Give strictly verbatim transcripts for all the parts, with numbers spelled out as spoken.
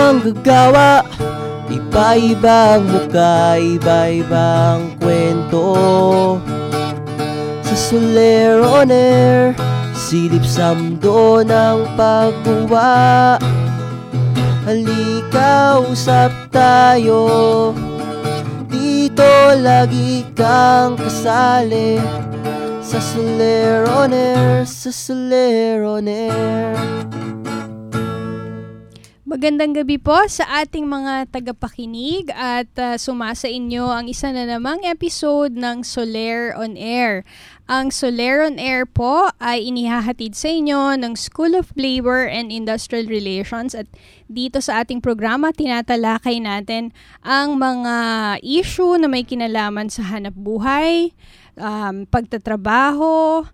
manggagawa, iba-ibang mukha, iba-ibang kwento. Sa Soler on Air, silip sa mundo ng pagguwa. Halika, usap tayo, dito lagi kang kasali. Sa Soler on Air, sa Soler on Air. Magandang gabi po sa ating mga tagapakinig at uh, sumasa inyo ang isa na namang episode ng Soler on Air. Ang Soler on Air po ay inihahatid sa inyo ng School of Labor and Industrial Relations at dito sa ating programa tinatalakay natin ang mga issue na may kinalaman sa hanap buhay, um, pagtatrabaho,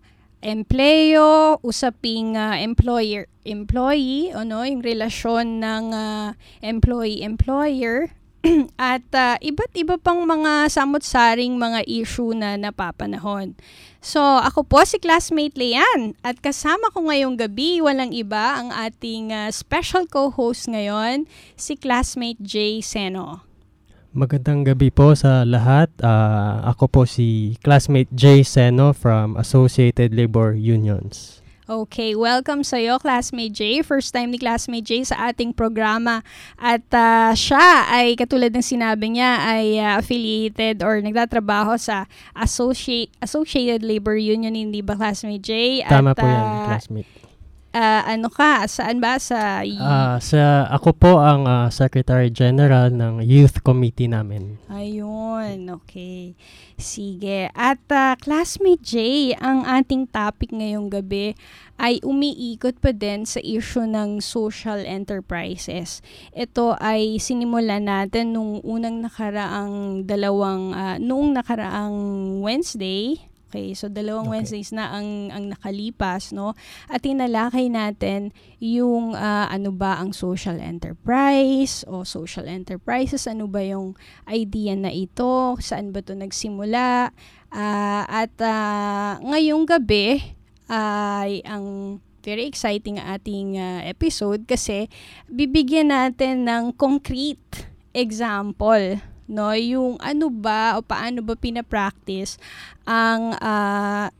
empleyo, usaping uh, employer employee, ano, yung relasyon ng uh, employee-employer at uh, iba't iba pang mga samot-saring mga issue na napapanahon. So, ako po si classmate Leanne at kasama ko ngayong gabi, walang iba, ang ating uh, special co-host ngayon, si classmate Jay Seno. Magandang gabi po sa lahat. Uh, ako po si classmate Jay Seno from Associated Labor Unions. Okay, welcome sa iyo, classmate Jay. First time ni classmate Jay sa ating programa. At uh, siya ay, katulad ng sinabi niya, ay uh, affiliated or nagtatrabaho sa Associate, Associated Labor Union, hindi ba, classmate Jay? Tama At, po yan, uh, classmate. Uh, ano ka? Saan ba? Sa... Uh, sa ako po ang uh, Secretary General ng Youth Committee namin. Ayun, okay. Sige. At uh, classmate Jay, ang ating topic ngayong gabi ay umiikot pa din sa issue ng social enterprises. Ito ay sinimulan natin nung unang nakaraang dalawang, uh, noong nakaraang Wednesday. Okay, so dalawang okay. Wednesdays na ang ang nakalipas, no? At tinalakay natin yung uh, ano ba ang social enterprise o social enterprises, ano ba yung idea na ito, saan ba ito nagsimula, uh, at uh, ngayong gabi ay uh, ang very exciting ating uh, episode kasi bibigyan natin ng concrete example, no, yung ano ba o paano ba pina-practice ang uh,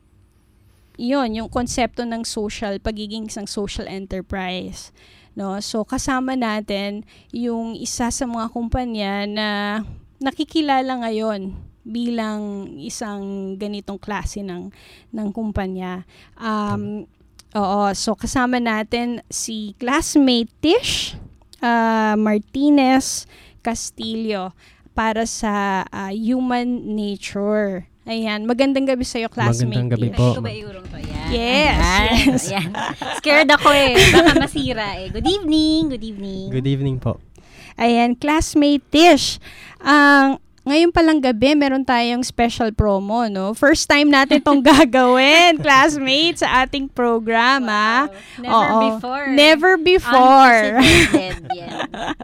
yon yung konsepto ng social, pagiging isang social enterprise, no. So kasama natin yung isa sa mga kumpanya na nakikilala ngayon bilang isang ganitong klase ng ng kumpanya. Um oo, so kasama natin si classmate Tish uh, Martinez Castillo para sa uh, Human Nature. Ayan, magandang gabi sa iyo, classmate. Magandang gabi po. Ito ba iurong to? Yan. Yes. Ayan. yes. Ayan. Scared ako eh. Baka masira eh. Good evening. Good evening. Good evening po. Ayan, classmate Tish. Ang uh, ngayon palang gabi, meron tayong special promo, no? First time natin itong gagawin, classmates, sa ating programa. Wow. Never Oo. before. Never before. Unprecedented. Yeah.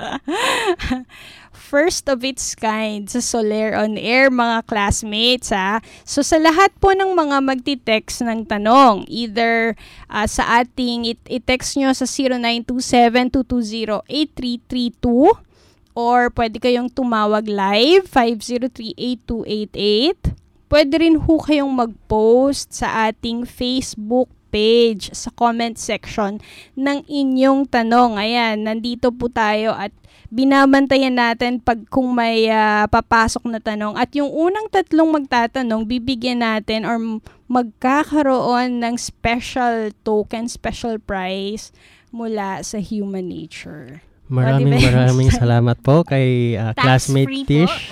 First of its kind sa Soler on Air, mga classmates, ha. So sa lahat po ng mga magti-text ng tanong, either uh, sa ating it- i-text nyo sa zero nine two seven two two zero eight three three two or pwede kayong tumawag live five zero three eight two eight eight. Pwede rin ho kayong mag-post sa ating Facebook page sa comment section ng inyong tanong. Ayan, nandito po tayo at binabantayan natin pag kung may uh, papasok na tanong. At yung unang tatlong magtatanong, bibigyan natin or magkakaroon ng special token, special prize mula sa Human Nature. Maraming maraming salamat po kay uh, classmate Tish.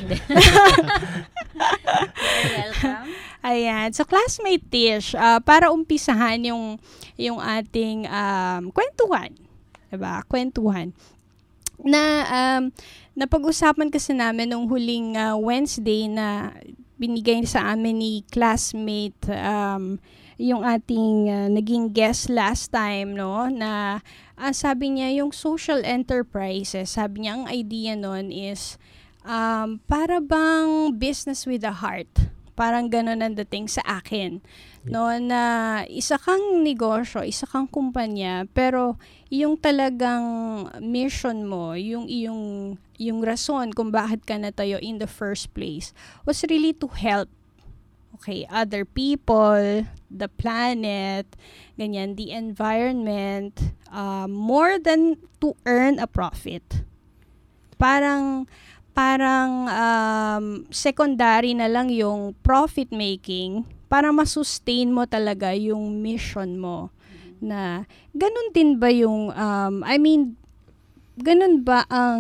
Welcome. Ayan. So, classmate Tish, uh, para umpisahan yung, yung ating um, kwentuhan. Diba? Kwentuhan. Na um, napag-usapan kasi namin nung huling uh, Wednesday na binigay sa amin ni classmate um, yung ating uh, naging guest last time, no, na uh, sabi niya yung social enterprises, sabi niya ang idea nun is um, para bang business with a heart. Parang ganun ang dating sa akin. No, na isa kang negosyo, isa kang kumpanya, pero yung talagang mission mo, yung yung yung rason kung bakit ka natayo in the first place was really to help, okay, other people, the planet, ganyan, the environment, uh, more than to earn a profit. Parang parang um, secondary na lang yung profit making para masustain mo talaga yung mission mo. Na ganun din ba yung um, I mean, ganun ba ang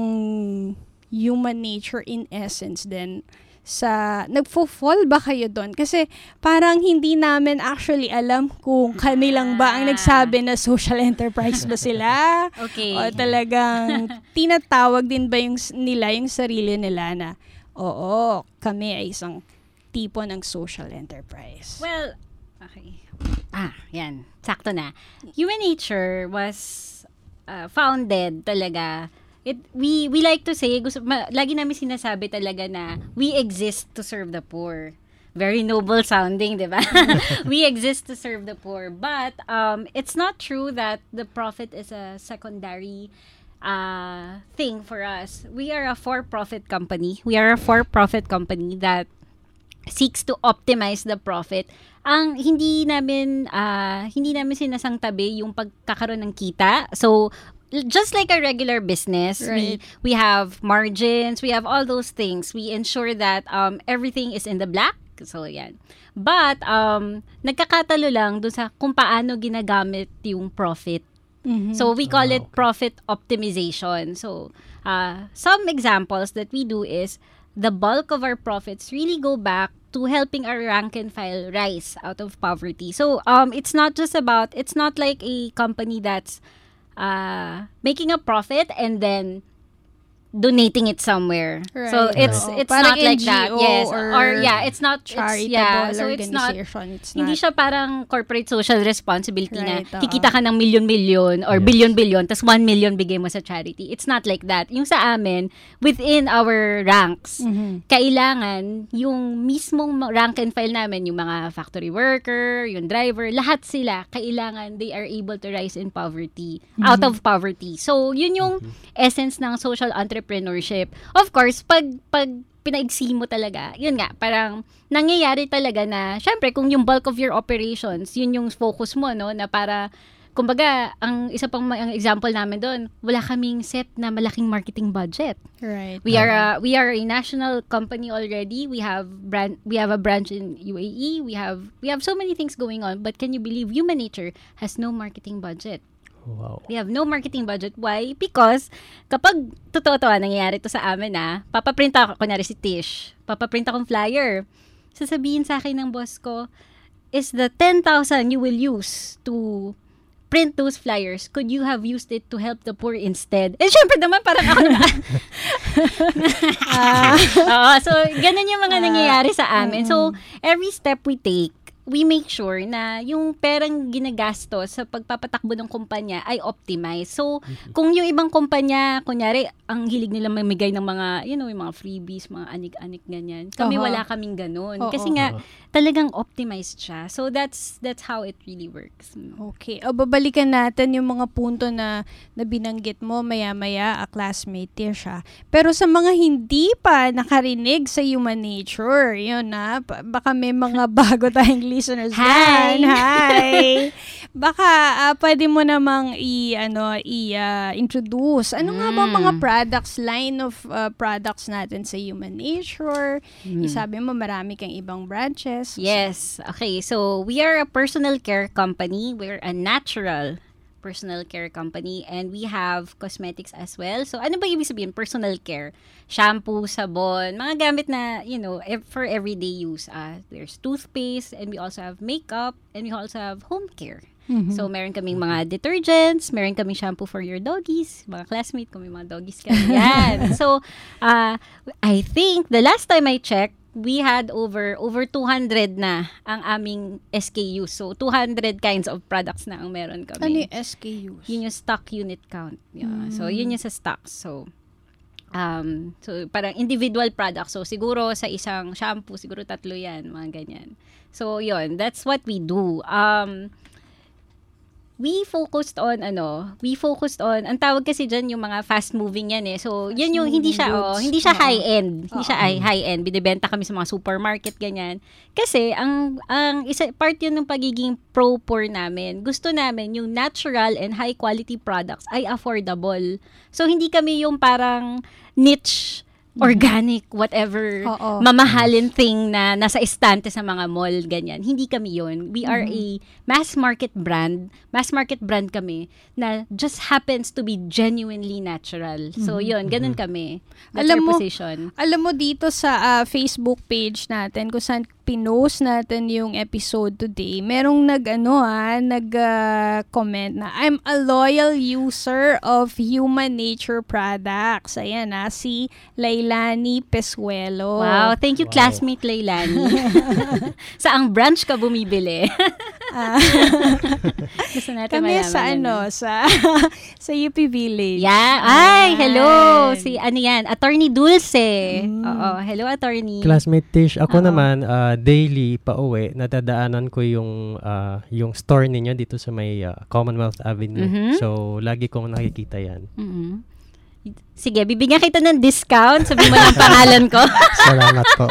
human nature in essence din? Sa nagfo-fall ba kayo doon? Kasi parang hindi namin actually alam kung kami lang ba ang nagsabi na social enterprise ba sila? Okay. O talagang tinatawag din ba yung nila yung sarili nila na oo, kami ay isang tipo ng social enterprise. Well, okay. Ah, yan. Sakto na. Human nature was uh, founded talaga. It we we like to say, gusto, ma, lagi namin sinasabi talaga na we exist to serve the poor. Very noble sounding, di ba? We exist to serve the poor. But um, it's not true that the profit is a secondary uh, thing for us. We are a for-profit company. We are a for-profit company that seeks to optimize the profit. Ang hindi namin uh, hindi namin sinasangtabi yung pagkakaroon ng kita. So just like a regular business, right. we we have margins, we have all those things. We ensure that um everything is in the black. So yan. But um nagkakatalo lang dun sa kung paano ginagamit yung profit. Mm-hmm. So we call Ah, it okay. profit optimization. So uh some examples that we do is the bulk of our profits really go back to helping our rank and file rise out of poverty. So um it's not just about, it's not like a company that's uh making a profit and then donating it somewhere. So Right. it's Oo. it's Parang not like that. N G O Yes. or Or yeah, it's not it's, charitable yeah, so it's not organization. It's not, hindi siya parang corporate social responsibility Right, na oo. kikita ka ng million-million or Yes. billion-billion tas one million bigay mo sa charity. It's not like that. Yung sa amin, within our ranks, Mhm. kailangan yung mismong ma- rank and file namin, yung mga factory worker, yung driver, lahat sila, kailangan they are able to rise in poverty, out of poverty. So, yun yung essence ng social entrepreneurship. Of course, pag, pag pinaigsi mo talaga, yun nga, parang nangyayari talaga na, syempre, kung yung bulk of your operations, yun yung focus mo, no, na para, kumbaga, ang isa pang ma- ang example namin doon, wala kaming set na malaking marketing budget. Right. We are a, we are a national company already. We have brand we have a branch in U A E. We have we have so many things going on, but can you believe human nature has no marketing budget? Wow. We have no marketing budget. Why? Because kapag totoo to, ah, nangyayari to sa amin na, papaprint ako, kunyari si Tish, papaprint akong flyer. Sasabihin sa akin ng boss ko, is the ten thousand you will use to print those flyers, could you have used it to help the poor instead? Eh, syempre naman, parang ako na. Ah. Oo, so, ganun yung mga nangyayari sa amin. So, every step we take, we make sure na yung perang ginagastos sa pagpapatakbo ng kumpanya ay optimize. So, kung yung ibang kumpanya, kunyari, ang hilig nila mamigay ng mga, you know, yung mga freebies, mga anik-anik ganyan. Kami Aha. wala kaming ganun. Oo. Kasi nga, talagang optimized siya. So, that's that's how it really works. Okay. O, babalikan natin yung mga punto na, na binanggit mo maya-maya, a classmate din siya. Pero sa mga hindi pa nakarinig sa human nature, yun na, ba- baka may mga bago tayong listeners Hi! dyan. Hi! Baka ah, pwede mo namang i, ano, i-introduce. Ano nga ba Mm. mga products, line of ah, products natin sa human nature? Mm. Isabi mo, marami kang ibang branches. Yes. Okay. So, we are a personal care company. We're a natural personal care company and we have cosmetics as well. So, ano ba ibig sabihin? Personal care. Shampoo, sabon, mga gamit na, you know, ev- for everyday use. Uh, there's toothpaste and we also have makeup and we also have home care. Mhm. So, meron kaming mga detergents, meron kaming shampoo for your doggies, mga classmate, kung may mga doggies ka. Yan. So, uh, I think the last time I checked, we had over over two hundred na ang aming S K Us. So, two hundred kinds of products na ang meron kami. Ano yung S K Us? Yun yung stock unit count. Yeah. So, yun yung sa stocks. So, Um, so, parang individual product. So, siguro sa isang shampoo, siguro tatlo yan, mga ganyan. So, yun. That's what we do. Um, we focused on, ano, we focused on, ang tawag kasi dyan yung mga fast-moving yan eh. So, yan yung, hindi siya, oh, hindi siya high-end. Hindi siya ay high-end. Binibenta kami sa mga supermarket, ganyan. Kasi, ang, ang isa, part yun ng pagiging pro-poor namin. Gusto namin yung natural and high-quality products ay affordable. So, hindi kami yung parang niche, organic, whatever, Oo. mamahalin thing na nasa estante sa mga mall, ganyan. Hindi kami yun. We are a mass market brand. Mass market brand kami na just happens to be genuinely natural. So, yun. Ganun kami. That's Alam our mo, position. Alam mo dito sa ah, Facebook page natin, kung saan pinost natin yung episode today, merong nag, ano ah, nag ah, comment na, I'm a loyal user of Human Nature products. Ayan ah, si Lailani Pesuelo. Wow. Thank you, Wow. classmate Lailani. Saang branch ka bumibili? Ah, Gusto natin kami malaman sa yan. ano, sa sa U P Village. Yeah. Ay, hello. Ayan. Si, ano yan? Attorney Dulce. Mm. Oo. Hello, attorney. Classmate Tish, ako Oo. naman, ah, daily pa uwi, natadaanan ko yung, ah, yung store ninyo dito sa may ah, Commonwealth Avenue. Mhm. So, lagi kong nakikita yan. Mhm. Sige, bibigyan kita ng discount. Sabi mo ng pangalan ko. Salamat po.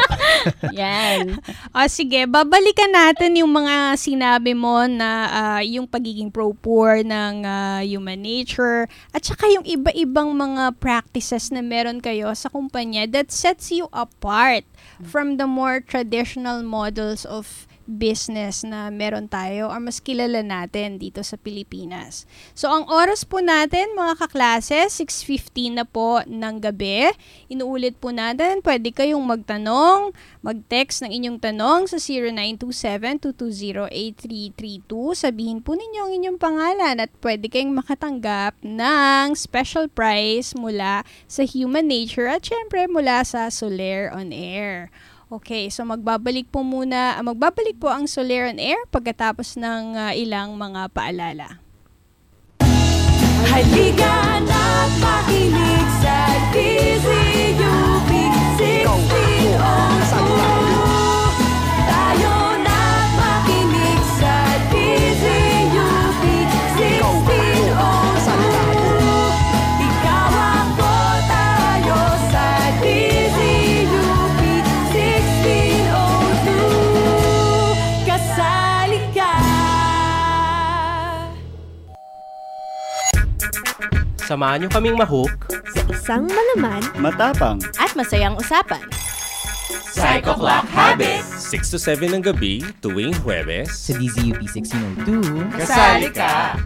Yan. O sige, babalikan natin yung mga sinabi mo na ah, yung pagiging pro-poor ng ah, Human Nature at saka yung iba-ibang mga practices na meron kayo sa kumpanya that sets you apart from the more traditional models of business na meron tayo or mas kilala natin dito sa Pilipinas. So, ang oras po natin, mga kaklase, six fifteen na po ng gabi. Inuulit po natin, pwede kayong magtanong, mag-text ng inyong tanong sa zero nine two seven, two two zero, eight three three two. Sabihin po ninyo ang inyong pangalan at pwede kayong makatanggap ng special prize mula sa Human Nature at syempre mula sa Soler on Air. Okay, so magbabalik po muna, ah, magbabalik po ang Soler on Air pagkatapos ng ah, ilang mga paalala. Halika na't makinig sa D Z U P sixteen oh two. Tayo na't makinig sa D Z U P sixteen oh two. Ikaw ako, tayo sa D Z U P sixteen oh two. Kasali ka. Samahan niyo kaming mahook sa isang malaman matapang at masayang usapan. Psycho Clock Habits six to seven ng gabi tuwing Huwebes. Sa D Z U P sixteen oh two. Kasali ka!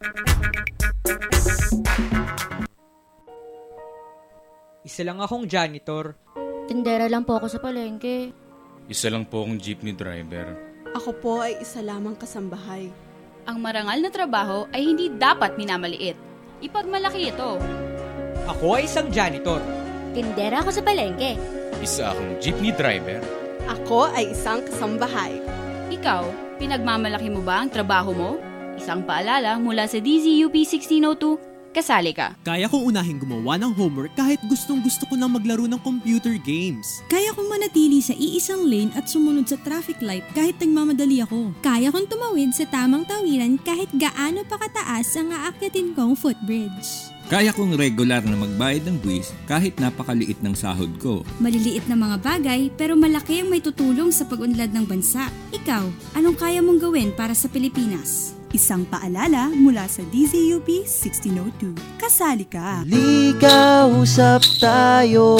Isa lang akong janitor. Tindera lang po ako sa palengke. Isa lang po akong jeepney driver. Ako po ay isa lamang kasambahay. Ang marangal na trabaho ay hindi dapat minamaliit. Ipagmalaki ito. Ako ay isang janitor. Tindera ako sa palengke. Isa akong jeepney driver. Ako ay isang kasambahay. Ikaw, pinagmamalaki mo ba ang trabaho mo? Isang paalala mula sa D Z U P sixteen oh two, kasali ka. Kaya kong unahin gumawa ng homework kahit gustong gusto ko nang maglaro ng computer games. Kaya kong manatili sa iisang lane at sumunod sa traffic light kahit nagmamadali ako. Kaya kong tumawid sa tamang tawiran kahit gaano pa kataas ang aakyatin kong footbridge. Kaya kong regular na magbayad ng buwis kahit napakaliit ng sahod ko. Maliliit na mga bagay pero malaki ang may tutulong sa pag-unlad ng bansa. Ikaw, anong kaya mong gawin para sa Pilipinas? Isang paalala mula sa D Z U P sixteen oh two. Kasali ka! Halika, usap tayo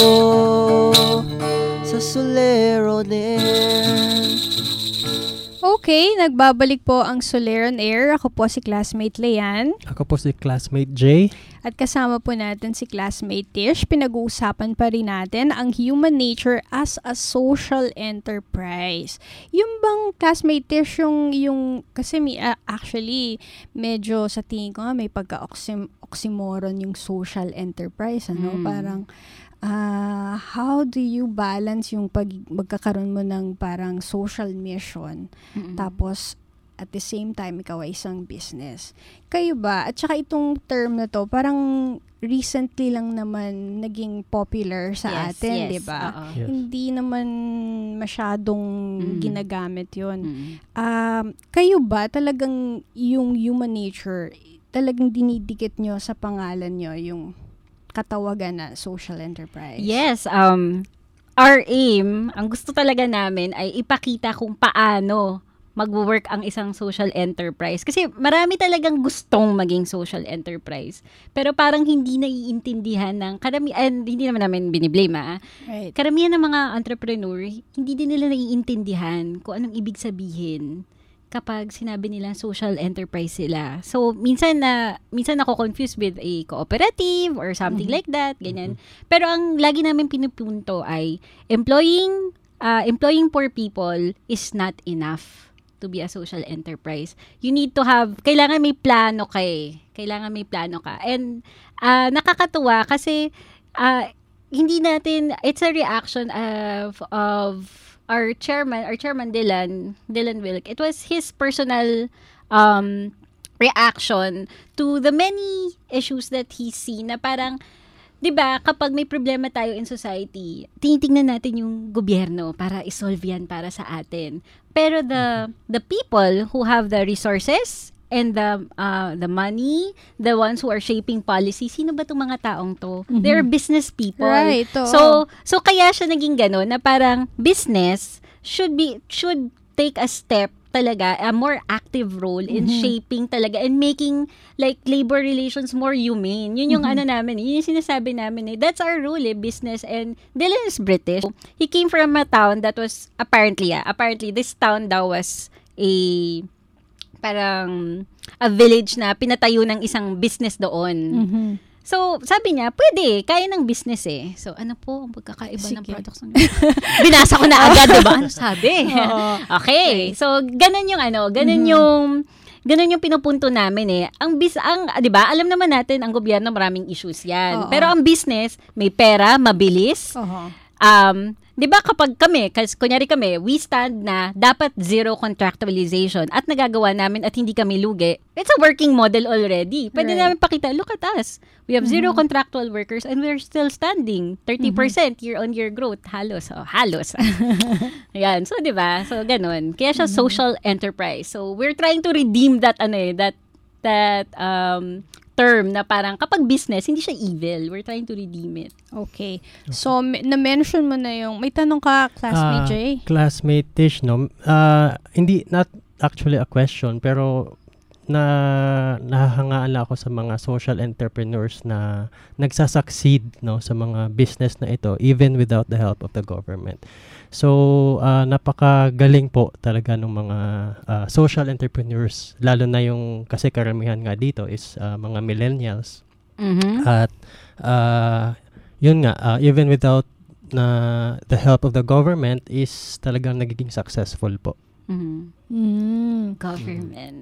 sa Soler on Air. Okay, nagbabalik po ang Soler on Air. Ako po si classmate Leanne. Ako po si classmate Jay. At kasama po natin si classmate Tish. Pinag-uusapan pa rin natin ang Human Nature as a social enterprise. Yung bang classmate Tish, yung, yung kasi may, uh, actually, medyo sa tingin ko nga may pagka-oxymoron yung social enterprise. Ano? Mm. Parang, Uh, how do you balance yung pag magkakaroon mo ng parang social mission, Mm-mm. tapos at the same time, ikaw ay isang business. Kayo ba? At saka itong term na to, parang recently lang naman naging popular sa Yes, atin, yes, di ba? oo. Yes. Hindi naman masyadong Mm. ginagamit yun. Mm. Um, kayo ba talagang yung human nature, talagang dinidikit nyo sa pangalan nyo yung katawagan na social enterprise? Yes, um, our aim, ang gusto talaga namin ay ipakita kung paano mag-work ang isang social enterprise. Kasi marami talagang gustong maging social enterprise. Pero parang hindi naiintindihan ng karamihan, hindi naman namin biniblame ah. Right. Karamihan ng mga entrepreneur, hindi din nila naiintindihan kung anong ibig sabihin kapag sinabi nila social enterprise sila. So, minsan na minsan ako confused with a cooperative or something Mhm. like that, ganyan. Pero ang lagi namin pinupunto ay employing uh, employing poor people is not enough to be a social enterprise. You need to have, kailangan may plano ka eh. Kailangan may plano ka. And uh, nakakatuwa kasi uh, hindi natin, it's a reaction of of our chairman, our chairman Dylan, Dylan Wilk. It was his personal um, reaction to the many issues that he see na parang, 'di ba, kapag may problema tayo in society, tinitingnan natin yung gobyerno para isolve yan para sa atin. Pero the the people who have the resources and the uh, the money, the ones who are shaping policy, sino ba tong mga taong to? Mhm. They're business people. Right, oo. So so kaya siya naging gano'n na parang business should be should take a step talaga, a more active role in Mhm. shaping talaga and making like labor relations more humane. Yun yung Mhm. ano namin, yun yung sinasabi namin eh. That's our rule eh, business. And Dylan is British. He came from a town that was, apparently ah, apparently this town daw was a, parang, a village na pinatayo ng isang business doon. Mhm. So, sabi niya, pwede, kaya ng business eh. So, ano po ang pagkakaiba ng Sige. products ng binasa ko na agad, diba? Ano sabi? Oo. Okay. So, ganun yung ano, ganun Mhm. yung, ganun yung pinupunto namin eh. Ang, bis, ang, di ba, alam naman natin, ang gobyerno maraming issues yan. Oo. Pero ang business, may pera, mabilis. Oho. Um, di ba kapag kami, kasi kunyari kami, we stand na dapat zero contractualization at nagagawa namin at hindi kami lugi, it's a working model already. Pwede Right. namin pakita, look at us. We have zero Mhm. contractual workers and we're still standing. thirty percent year-on-year growth. Halos. Oh, halos. Ayan. So, di ba? So, ganun. Kaya siya social enterprise. So, we're trying to redeem that, ano eh, that, that, um, term na parang kapag business, hindi siya evil. We're trying to redeem it. Okay. So, m- na-mention mo na yung, may tanong ka, classmate Ah, Jay? Classmate Tish, no? Ah, hindi, not actually a question, pero na nahahangaan lang ako sa mga social entrepreneurs na nagsasucceed, no, sa mga business na ito, even without the help of the government. So, ah, napakagaling po talaga ng mga ah, social entrepreneurs, lalo na yung, kasi karamihan nga dito is ah, mga millennials. Mhm. At uh, yun nga, uh, even without na the help of the government is talagang nagiging successful po. Mhm. Mm. Government.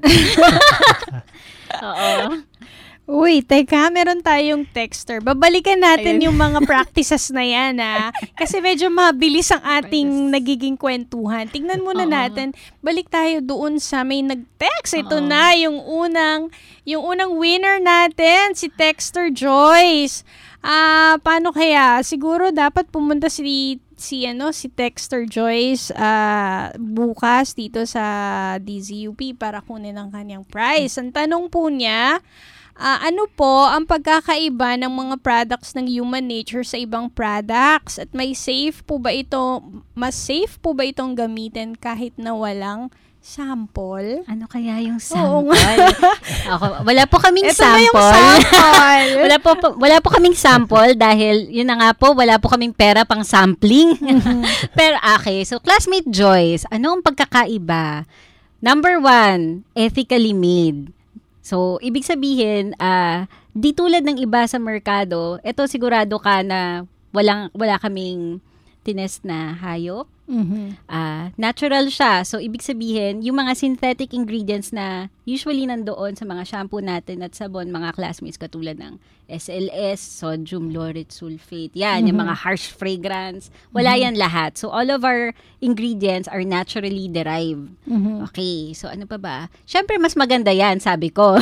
Oo. Uy, teka, meron tayong texter. Babalikan natin yung mga practices na yan, ah. Kasi medyo mabilis ang ating nagiging kwentuhan. Tingnan muna Oo. natin. Balik tayo doon sa may nag-text. Ito Oo. na, yung unang, yung unang winner natin, si Texter Joyce. Ah, paano kaya? Siguro dapat pumunta si si ano si Texter Joyce ah bukas dito sa D Z U P para kunin ang kanyang prize. Ang tanong po niya, ah, ano po ang pagkakaiba ng mga products ng human nature sa ibang products? At may safe po ba ito, mas safe po ba itong gamitin kahit na walang sample? Ano kaya yung Oo sample? nga. Ako, wala po kaming Ito na yung sample. sample. wala po po- wala po kaming sample dahil yun na nga po, wala po kaming pera pang sampling. Pero okay, so classmate Joyce, ano ang pagkakaiba? Number one, ethically made. So, ibig sabihin, ah, di tulad ng iba sa merkado, ito sigurado ka na walang wala kaming tinest na hayop, Mhm. Ah, natural siya. So, ibig sabihin, yung mga synthetic ingredients na usually nandoon sa mga shampoo natin at sabon, mga classmates katulad ng S L S, sodium lauryl sulfate, yan, yung Mhm. mga harsh fragrance, wala Mhm. yan lahat. So, all of our ingredients are naturally derived. Mhm. Okay, so ano pa ba? Siyempre, mas maganda yan, sabi ko.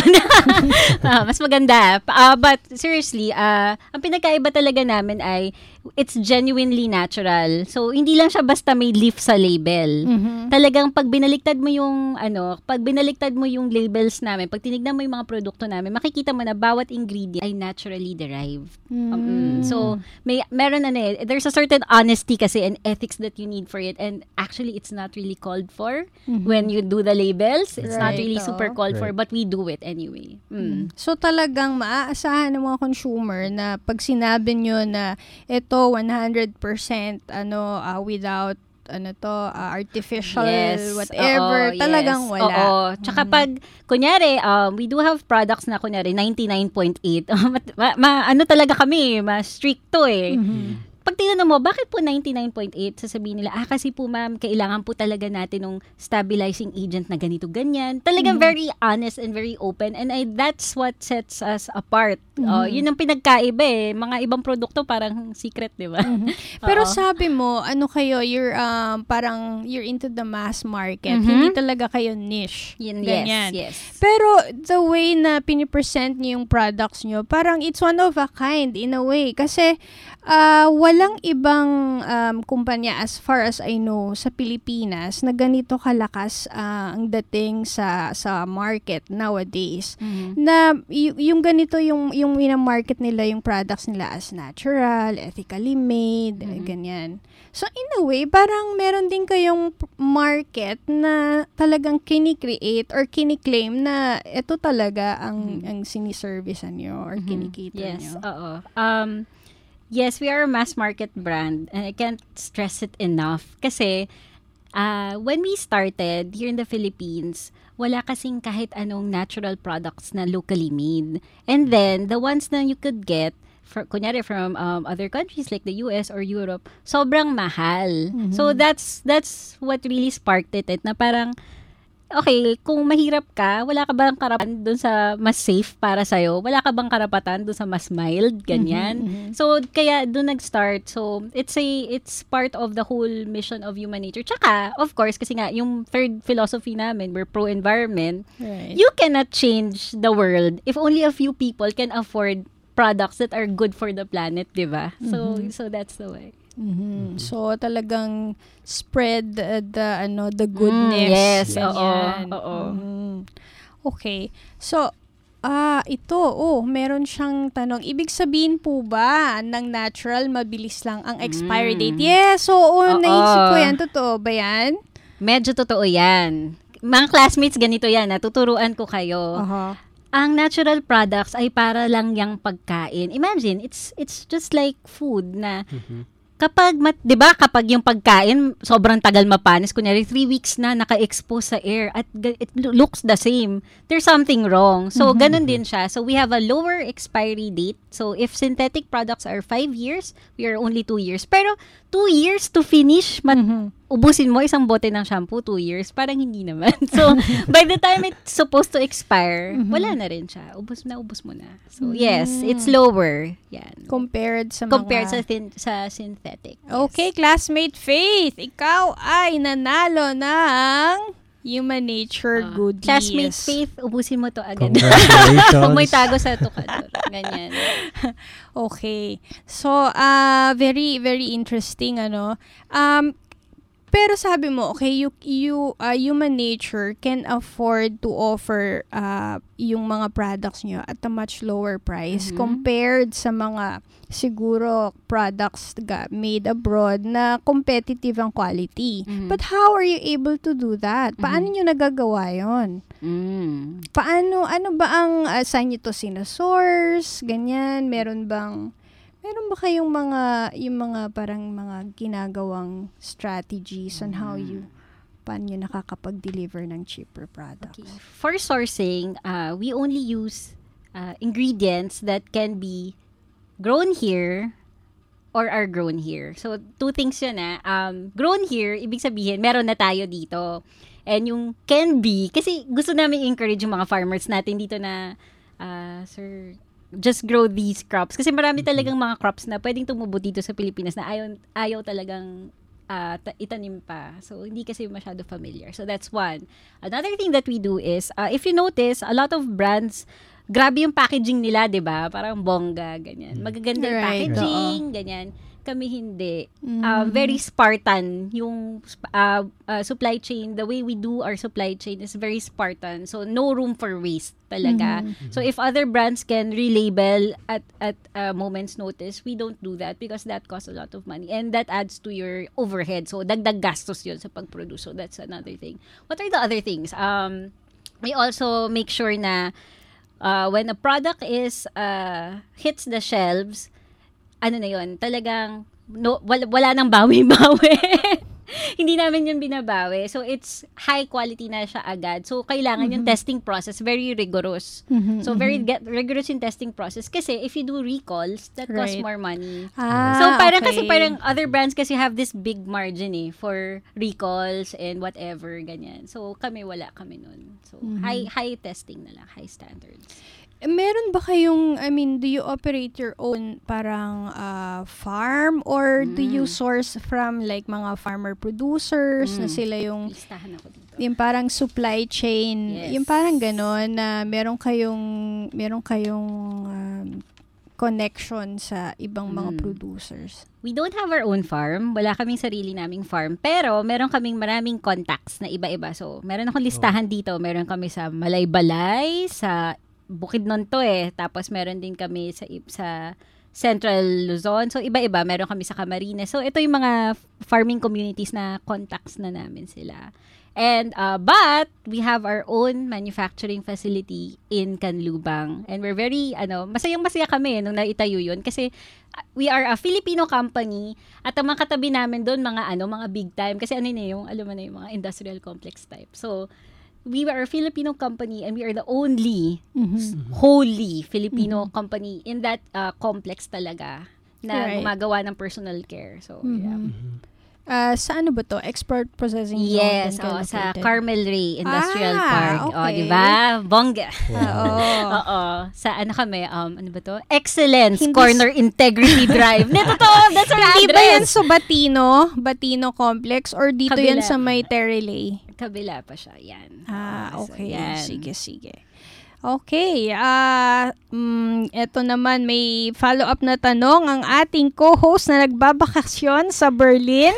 Ah, mas maganda. Uh, but, seriously, uh, ang pinagkaiba talaga namin ay it's genuinely natural. So, hindi lang siya basta may leaf sa label. Mhm. Talagang pag binaliktad mo yung, ano, pag binaliktad mo yung labels namin, pag tinignan mo yung mga produkto namin, makikita mo na bawat ingredient ay naturally derived. Um, so, may, meron ano eh, there's a certain honesty kasi and ethics that you need for it. And actually, it's not really called for Mhm. when you do the labels. It's not Right, really oo. super called for, Right. but we do it anyway. Mm. So talagang maaasahan ng mga consumer na pag sinabi nyo na ito one hundred percent ano uh, without ano to uh, artificial whatever, oo, talagang yes. wala. Oo. Tsaka pag, kunyari, um, we do have products na, kunyari, ninety-nine point eight. ma, ma, ano talaga kami, mas stricto eh. Mhm. Pag tinanong mo, bakit po ninety-nine point eight? Sasabihin nila, ah, kasi po ma'am, kailangan po talaga natin ng stabilizing agent na ganito, ganyan. Talagang Mhm. very honest and very open. And I, that's what sets us apart. Mhm. Oh, yun ang pinagkaiba eh. Mga ibang produkto parang secret, di ba? Pero Oo. sabi mo, ano kayo, you're um, parang you're into the mass market. Mhm. Hindi talaga kayo niche. Yun, Ganyan. yes, yes. Pero the way na pinipresent niyo yung products niyo, parang it's one of a kind in a way. Kasi uh, walang ibang um, kumpanya as far as I know sa Pilipinas na ganito kalakas uh, ang dating sa sa market nowadays. Mhm. Na y- yung ganito yung yung wina-market nila yung products nila as natural, ethically made, Mhm. ganyan. So in a way, parang meron din kayong p- market na talagang kini-create or kini-claim na ito talaga ang ang siniservicean nyo or Mhm. kinikater Yes, nyo. oo. Um, yes, we are a mass market brand and I can't stress it enough kasi uh, when we started here in the Philippines, wala kasing kahit anong natural products na locally made. And then, the ones na you could get, for, kunyari from um, other countries like the U S or Europe, sobrang mahal. Mhm. So, that's that's what really sparked it, it na parang, okay, kung mahirap ka, wala ka bang karapatan dun sa mas safe para sa'yo? Wala ka bang karapatan dun sa mas mild? Ganyan. Mhm, mhm. So, kaya dun nag-start. So, it's a, it's part of the whole mission of human nature. Tsaka, of course, kasi nga, yung third philosophy namin, we're pro-environment. Right. You cannot change the world if only a few people can afford products that are good for the planet, di ba? So, Mhm. so that's the way. Mhm. So talagang spread uh, the ano the goodness. Mm, yes, ganyan. oo, oo. Mhm. Okay. So ah ito oh, meron siyang tanong. Ibig sabihin po ba ng natural mabilis lang ang expiry Mm. date? Yes, oo, Oo. naisip ko yan. Totoo ba yan? Medyo totoo yan. Mga classmates, ganito yan. Natuturuan ko kayo. Aha. Ang natural products ay para lang yung pagkain. Imagine, it's it's just like food na kapag, mat, di ba, kapag yung pagkain, sobrang tagal mapanis, kunyari, three weeks na naka-expose sa air at ga- it lo- looks the same, there's something wrong. So, Mhm. ganun din siya. So, we have a lower expiry date. So, if synthetic products are five years, we are only two years. Pero, two years to finish, mat- Mhm. ubusin mo isang bote ng shampoo, two years, parang hindi naman. So, by the time it's supposed to expire, Mhm. wala na rin siya. Ubus na, ubus mo na. So, yes, it's lower. Yan. Compared sa Compared mga... sa, thin- sa synthetic. Okay, classmate Faith, ikaw ay nanalo ng Human Nature Goodies. Classmate Faith, ubusin mo to agad. Congratulations. Huwag may tago sa tukador. Ganyan. Okay. So, uh, very, very interesting, ano. Um, pero sabi mo, okay, you, you uh, Human Nature can afford to offer uh, yung mga products nyo at a much lower price Mhm. compared sa mga siguro products ga- made abroad na competitive ang quality. Mhm. But how are you able to do that? Paano nyo nagagawa yon? Mm. Paano, ano ba ang, uh, saan nyo to sinasource? Ganyan, meron bang, meron ba kayong mga, yung mga parang mga ginagawang strategies on how you, paano nyo nakakapag-deliver ng cheaper products? Okay. For sourcing, uh, we only use uh, ingredients that can be grown here or are grown here. So, two things yun ah. Um, grown here, ibig sabihin, meron na tayo dito. And yung can be, kasi gusto namin encourage yung mga farmers natin dito na, uh, sir, just grow these crops. Kasi marami talagang mga crops na pwedeng tumubo dito sa Pilipinas na ayaw, ayaw talagang uh, ta- itanim pa. So, hindi kasi masyado familiar. So, that's one. Another thing that we do is, uh, if you notice, a lot of brands, grabe yung packaging nila, di ba? Parang bongga, ganyan. Magaganda yung Right. packaging, ganyan. Kami hindi. Uh, very Spartan yung uh, uh, supply chain. The way we do our supply chain is very Spartan. So, no room for waste talaga. Mhm. So, if other brands can relabel at at uh, moment's notice, we don't do that because that costs a lot of money. And that adds to your overhead. So, dagdag gastos yun sa pag-produce. So, that's another thing. What are the other things? Um, we also make sure na uh, when a product is uh, hits the shelves, ano na yun, talagang no, wala, wala nang bawi-bawi. Hindi namin yun binabawi. So, it's high quality na siya agad. So, kailangan yung Mhm. testing process very rigorous. Mhm, So, very mhm. get, rigorous yung testing process. Kasi, if you do recalls, that costs Right. more money. Ah, so, parang okay. kasi parang other brands kasi have this big margin eh for recalls and whatever, ganyan. So, kami wala kami nun. So, Mhm. high high testing na lang, high standards. Meron ba kayong, I mean, do you operate your own parang uh, farm or do you source from like mga farmer producers na Mm. sila yung Listahan ako dito. yung parang supply chain, Yes. yung parang ganon na meron kayong meron kayong um, connection sa ibang mga Mm. producers? We don't have our own farm. Wala kaming sarili naming farm. Pero, meron kaming maraming contacts na iba-iba. So, meron akong listahan dito. Meron kami sa Malaybalay, sa Bukidnon to eh. Tapos, meron din kami sa sa Central Luzon. So, iba-iba. Meron kami sa Camarines. So, ito yung mga farming communities na contacts na namin sila. And, uh, but, we have our own manufacturing facility in Canlubang. And we're very, ano, masayang-masaya kami nung naitayo yun. Kasi, uh, we are a Filipino company at ang mga katabi namin doon, mga, ano, mga big time. Kasi ano yun, yung, alam mo na yung mga industrial complex type. So, we are a Filipino company and we are the only Mhm. wholly Filipino company in that uh, complex talaga na Right. gumagawa ng personal care. So, yeah. Mhm. Uh, sa ano ba to? Export processing zone? Yes, din kayo oh, sa located? Carmel Ray Industrial Ah, Park. Oh, okay. di ba? Bongga. Oo. Oo. Sa ano kami, um, ano ba to? Excellence Hindi Corner Integrity Drive. Hindi, totoo. That's our Hindi ba yan address. sa Batino? Batino Complex? Or dito Kabila. yan sa may Terrelay? Kabila pa siya. Yan. Ah, So, okay. yan. Sige, sige. Okay. Ah, mm, eto naman, may follow-up na tanong ang ating co-host na nagbabakasyon sa Berlin.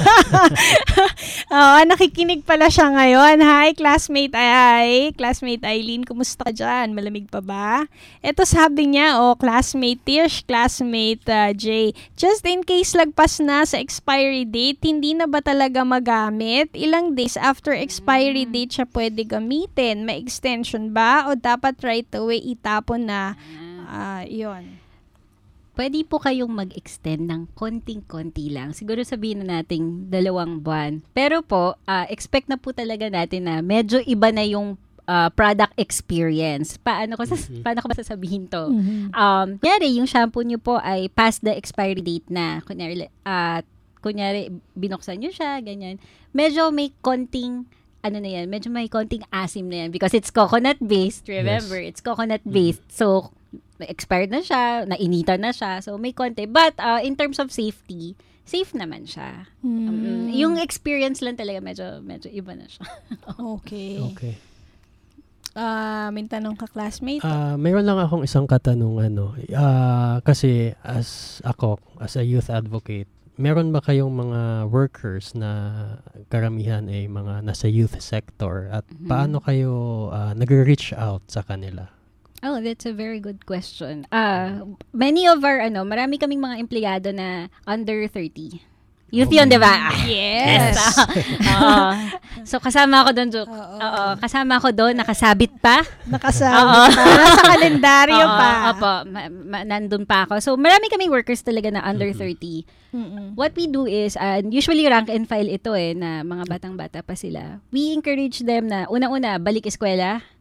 Oo, nakikinig pala siya ngayon. Hi, classmate Ay. Classmate Eileen, kumusta ka dyan? Malamig pa ba? Eto sabi niya, oh, classmate Tish, classmate uh, Jay. Just in case lagpas na sa expiry date, hindi na ba talaga magamit? Ilang days after expiry date siya pwede gamitin? May extension ba? O dapat right away itapon na? Ah, yun. Pwede po kayong mag-extend ng konting-konti lang. Siguro sabihin na nating dalawang buwan. Pero po, uh, expect na po talaga natin na medyo iba na yung uh, product experience. Paano ko, sas- paano ko masasabihin to? Mhm. Um, kunyari, yung shampoo nyo po ay past the expiry date na. Kunyari, uh, kunyari binuksan nyo siya, ganyan. Medyo may konting ano na yan, medyo may konting asim na yan because it's coconut-based, remember, Yes. it's coconut-based. So, expired na siya, nainitan na siya, so may konti. But, uh, in terms of safety, safe naman siya. Mm. Um, yung experience lang talaga, medyo, medyo iba na siya. Okay. Okay. Ah, may tanong ka, classmate? Ah, mayroon lang akong isang katanungan, no. Ah, kasi as ako, as a youth advocate, meron ba kayong mga workers na karamihan ay mga nasa youth sector at Mhm. paano kayo ah, nagre-reach out sa kanila? Oh, that's a very good question. Uh, many of our, ano, marami kaming mga empleyado na under thirty. Youth yun, di ba? Yes. Oo. So, kasama ako doon, Joke. Oo. Kasama ako doon, nakasabit pa. Nakasabit pa. Nasa kalendaryo Oo, pa. Opo, ma- ma- nandun pa ako. So, marami kaming workers talaga na under thirty. Mm-mm. What we do is, uh, usually rank and file ito eh, na mga batang-bata pa sila. We encourage them na, una-una, balik eskwela.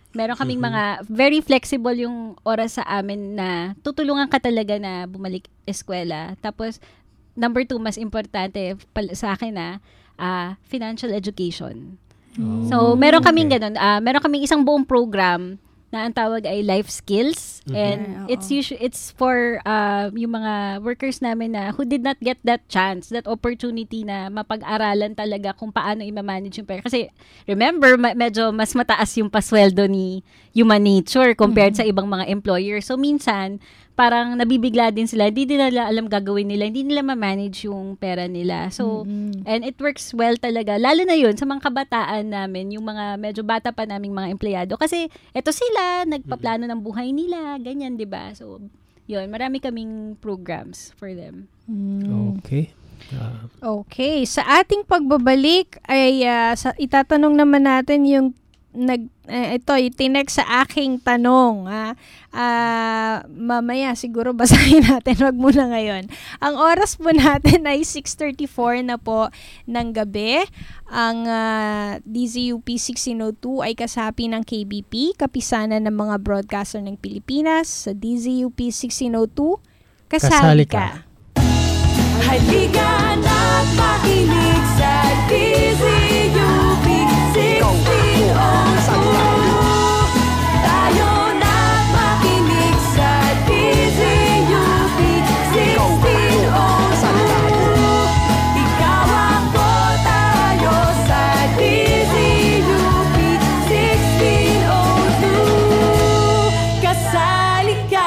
Meron kaming Mhm. mga very flexible yung oras sa amin na tutulungan ka talaga na bumalik eskwela. Tapos, number two, mas importante pal- sa akin na ah, financial education. So, meron kaming ganun. ah, meron kaming isang buong program na ang tawag ay life skills. Mhm. And Ay, it's oo. usually, it's for uh, yung mga workers namin na who did not get that chance, that opportunity na mapag-aralan talaga kung paano i-manage yung pera. Kasi remember, ma- medyo mas mataas yung pasweldo ni Human Nature compared sa ibang mga employer. So minsan, parang nabibigla din sila, hindi din nila alam gagawin nila, hindi nila ma-manage yung pera nila. So, and it works well talaga. Lalo na yun, sa mga kabataan namin, yung mga medyo bata pa naming mga empleyado. Kasi, eto sila, nagpaplano ng buhay nila, ganyan, di ba? So, yun, marami kaming programs for them. Okay. Ah, Okay, sa ating pagbabalik ay ah, sa, itatanong naman natin yung nag eh, ito itinek sa aking tanong ha. Ah, mamaya siguro basahin natin, wag muna ngayon. Ang oras po natin ay six thirty-four na po ng gabi. Ang ah, D Z U P sixteen oh two ay kasapi ng K B P, kapisanan ng mga broadcaster ng Pilipinas. Sa D Z U P sixteen oh two, kasali Kasali ka. ka. Halika na't makinig sa D Z U P sixteen oh two. Tayo na't makinig sa D Z U P sixteen oh two. Ikaw ako, tayo sa D Z U P sixteen oh two. Kasali ka.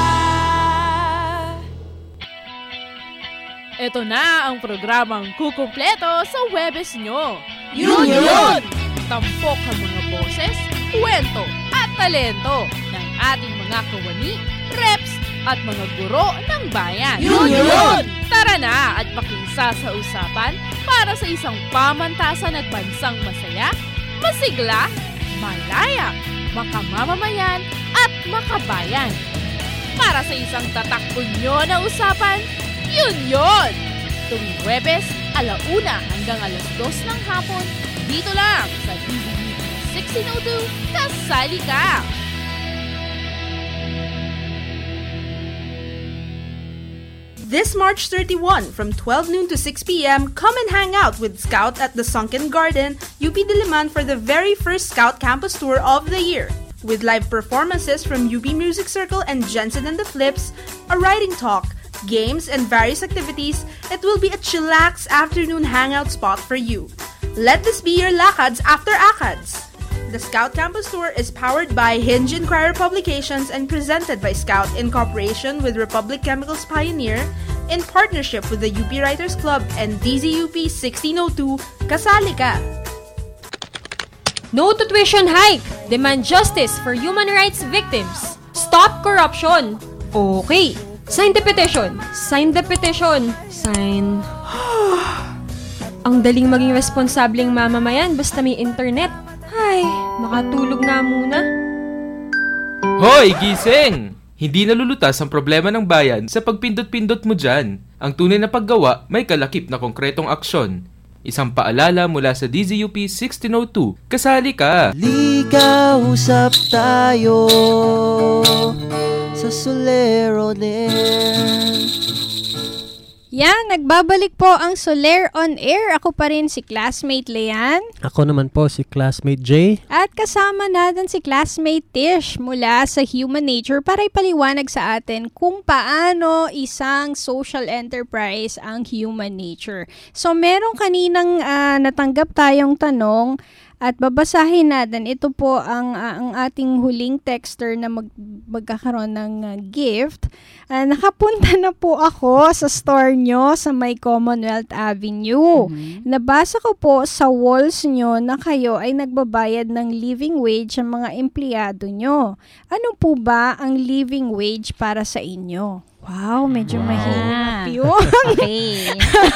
Ito na ang programang kukumpleto sa Webes nyo. Yun yun! Tampok ang mga boses, kwento at talento ng ating mga kawani, reps at mga guro ng bayan. Yun yun! Tara na at pakisa sa usapan para sa isang pamantasan at bansang masaya, masigla, malaya, makamamamayan at makabayan. Para sa isang tatak-unyo na usapan, yun yun! Tuwing Huwebes, alauna hanggang alas dos ng hapon, dito lang sa D Z U P sixteen oh two, kasali ka! This March thirty-first, from twelve noon to six p.m., come and hang out with Scout at the Sunken Garden, U P Diliman, for the very first Scout campus tour of the year. With live performances from U P Music Circle and Jensen and the Flips, a writing talk, games, and various activities, it will be a chillax afternoon hangout spot for you. Let this be your lakads after akads. The Scout Campus Tour is powered by Hinge Inquirer Publications and presented by Scout in cooperation with Republic Chemicals Pioneer in partnership with the U P Writers Club and D Z U P sixteen oh two, kasali ka! No to tuition hike! Demand justice for human rights victims! Stop corruption! Okay! Sign the petition! Sign the petition! Sign... Ang daling maging responsableng mamamayan basta may internet. Ay, makatulog nga muna. Hoy, gising! Hindi nalulutas ang problema ng bayan sa pagpindot-pindot mo dyan. Ang tunay na paggawa may kalakip na konkretong aksyon. Isang paalala mula sa D Z U P sixteen oh two, kasali ka! Liga, usap tayo sa Solero Net. Yan, nagbabalik po ang Soler on Air. Ako pa rin si classmate Leanne. Ako naman po si classmate Jay. At kasama natin si classmate Tish mula sa Human Nature para ipaliwanag sa atin kung paano isang social enterprise ang Human Nature. So meron kaninang uh, natanggap tayong tanong at babasahin natin. Ito po ang, uh, ang ating huling texter na mag, magkakaroon ng uh, gift. Uh, nakapunta na po ako sa store nyo sa may Commonwealth Avenue. Mm-hmm. Nabasa ko po sa walls nyo na kayo ay nagbabayad ng living wage sa mga empleyado nyo. Ano po ba ang living wage para sa inyo? Wow, medyo wow. mahirap yun. Okay.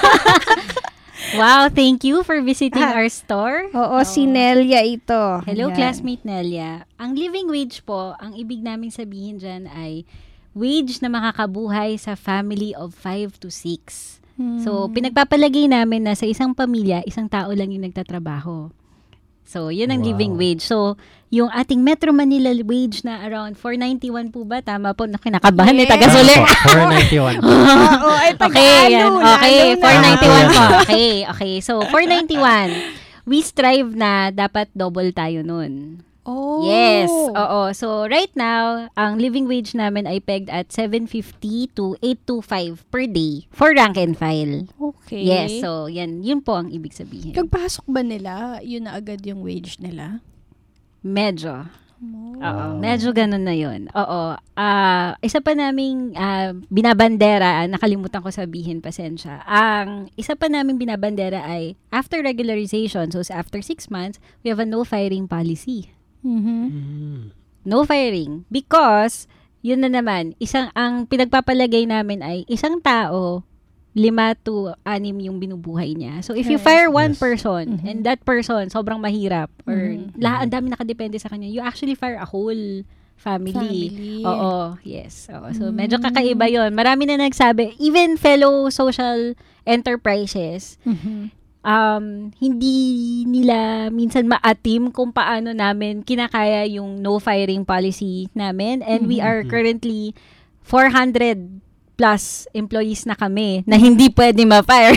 Wow, thank you for visiting ah, our store. Oo, oh. si Nelia ito. Hello, Ayan. classmate Nelia. Ang living wage po, ang ibig namin sabihin dyan ay wage na makakabuhay sa family of five to six. Hmm. So, pinagpapalagay namin na sa isang pamilya, isang tao lang yung nagtatrabaho. So, yun ang Wow. living wage. So, yung ating Metro Manila wage na around four ninety-one po ba? Tama po, na kinakabahan ni Yes. Tagasuli. four ninety-one. Oo, ay Okay, yan. Tagalog, Okay, lalo na. four ninety-one po. Okay, okay. So, four ninety-one. We strive na dapat double tayo nun. Oh. Yes, oo. So, right now, ang living wage namin ay pegged at seven fifty to eight twenty-five per day for rank and file. Okay. Yes, so, yan. Yun po ang ibig sabihin. Pagpasok ba nila, yun na agad yung wage nila? Medyo. Oh. Oo, medyo ganun na yun. Oo. Ah, isa pa naming ah, binabandera, ah, nakalimutan ko sabihin, pasensya. Ang isa pa naming binabandera ay after regularization, so after six months, we have a no firing policy. Mm-hmm. No firing. Because, yun na naman, isang, ang pinagpapalagay namin ay isang tao, lima to anim yung binubuhay niya. So, if you Correct. fire one Yes. person, Mhm. and that person, sobrang mahirap, or Mhm. lahat, ang dami nakadepende sa kanya, you actually fire a whole family. Family. Oo, yes. Oo. So, Mm. medyo kakaiba yun. Marami na nagsabi, even fellow social enterprises, Mhm. um, hindi nila minsan maatim kung paano namin kinakaya yung no firing policy namin, and we are currently four hundred plus employees na kami na hindi pwede ma-fire.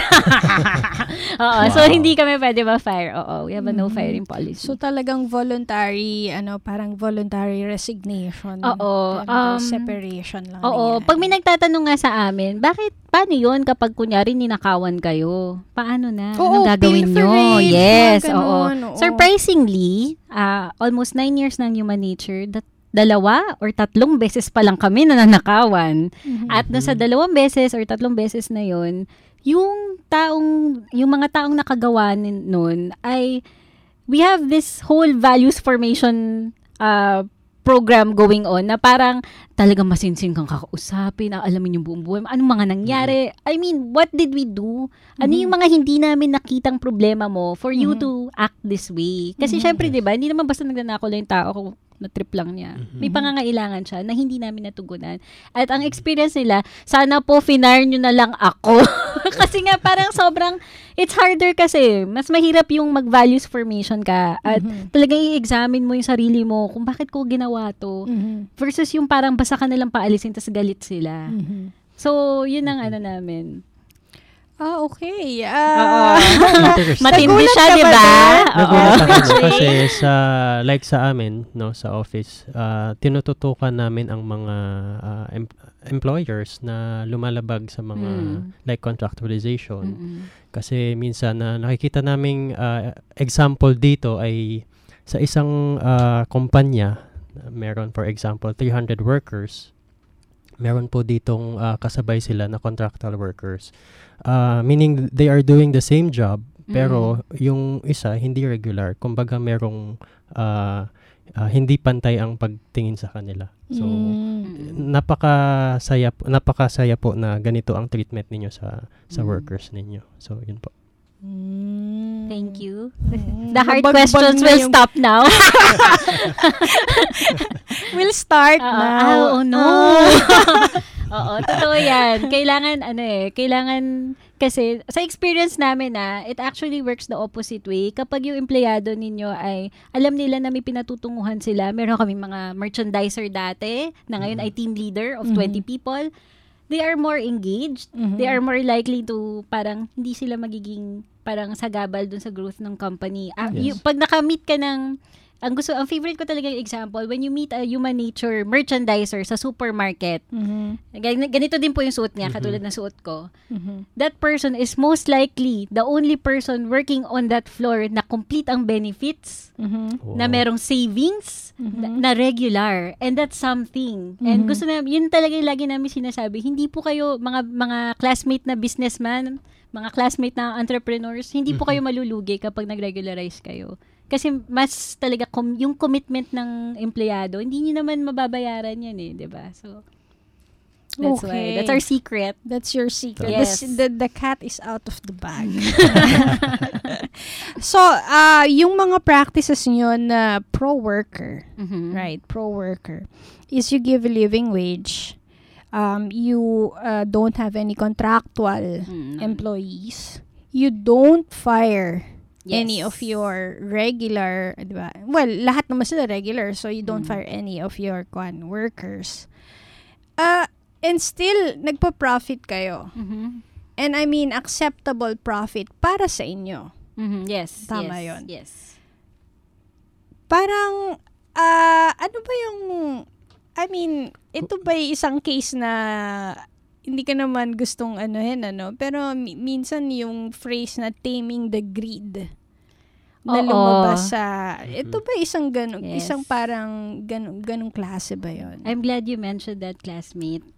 Oo, so Wow. hindi kami pwede ma-fire. Oo, we have a no Mhm. firing policy. So talagang voluntary, ano, parang voluntary resignation. Oo, and um, separation lang. Oo, nangyari. pag may nagtatanong nga sa amin, bakit, paano yun kapag kunyari ninakawan kayo? Paano na? Oo, Anong gagawin nyo? pilferage, Yes, mga oo. ganun, oo. Surprisingly, ah, almost nine years ng Human Nature, that dalawa or tatlong beses pa lang kami nananakawan. Mhm. At doon sa dalawang beses or tatlong beses na yun, yung taong, yung mga taong nakagawa nin- nun ay, we have this whole values formation uh, program going on na parang talagang masinsin kang kakausapin, alamin yung buong buhay, anong mga nangyari. I mean, what did we do? Ano Mhm. yung mga hindi namin nakitang problema mo for you Mhm. to act this way? Kasi Mhm. syempre, di ba, hindi naman basta nagnanakaw lang yung tao kung na trip lang niya. May pangangailangan siya na hindi namin natugunan. At ang experience nila, sana po finire nyo na lang ako. Kasi nga parang sobrang, it's harder kasi. Mas mahirap yung mag-values formation ka at Mhm. talagang i-examine mo yung sarili mo kung bakit ko ginawa to. Mhm. Versus yung parang basta ka nalang paalisin tas galit sila. Mhm. So, yun ang ano namin. Ah, okay. Ah, Matindi Nagulat siya, ka di ba ba? doon? Nagulat Oo. ako no, kasi sa like sa amin no sa office ah, tinututukan namin ang mga ah, em- employers na lumalabag sa mga Mm. like contractualization Mm-mm. kasi minsan na nakikita naming ah, example dito ay sa isang ah, kumpanya meron for example three hundred workers, meron po ditong ah, kasabay sila na contractual workers. Ah, meaning they are doing the same job pero yung isa hindi regular, kumbaga merong ah, ah, hindi pantay ang pagtingin sa kanila. So Mm. napakasaya po- napakasaya po na ganito ang treatment ninyo sa sa Mm. workers ninyo. So yun po. Mm. Thank you. Mm. The hard Nabagbag questions na will yung- stop now. We'll start Oo, now. ah, oh no. Ah. Oo, totoo yan. Kailangan, ano eh, kailangan, kasi, sa experience namin na, it actually works the opposite way. Kapag yung empleyado ninyo ay, alam nila na may pinatutunguhan sila, meron kami mga merchandiser dati, na ngayon ay team leader of Mhm. twenty people, they are more engaged. Mhm. They are more likely to, parang, hindi sila magiging, parang sagabal dun sa growth ng company. Ah, Yes. yung- pag nakamit ka ng, ang gusto, ang favorite ko talaga yung example, when you meet a Human Nature merchandiser sa supermarket, Mhm. gan- ganito din po yung suot niya, Mhm. katulad ng suot ko. Mhm. That person is most likely the only person working on that floor na complete ang benefits, Mhm. Wow. na merong savings, Mhm. na, na regular. And that's something. And Mhm. gusto na, yun talaga yung lagi namin sinasabi, hindi po kayo, mga mga classmate na businessman, mga classmate na entrepreneurs, hindi po kayo malulugi kapag nag-regularize kayo. Kasi mas talaga com- yung commitment ng empleyado, hindi niyo naman mababayaran yan eh, 'di ba? So that's why. Okay. That's our secret. That's your secret. Yes. The, the, the cat is out of the bag. So, uh, yung mga practices nyo na pro-worker, Mhm. right, pro-worker, is you give a living wage, um, you uh, don't have any contractual Mm. employees, you don't fire Yes. any of your regular, di ba? Well, lahat naman sila regular, so you don't Mm. fire any of your kwan workers. Uh, and still, nagpa-profit kayo. Mhm. And I mean, acceptable profit para sa inyo. Mhm. Yes. Tama yes, yun. Yes. Parang, ah, ano ba yung, I mean, ito ba yung isang case na hindi ka naman gustong anuhin, ano? Pero mi- minsan yung phrase na taming the greed na Oo. lumabas sa, ito ba isang ganun, Yes. isang parang ganun, ganung klase ba yun? I'm glad you mentioned that, classmate.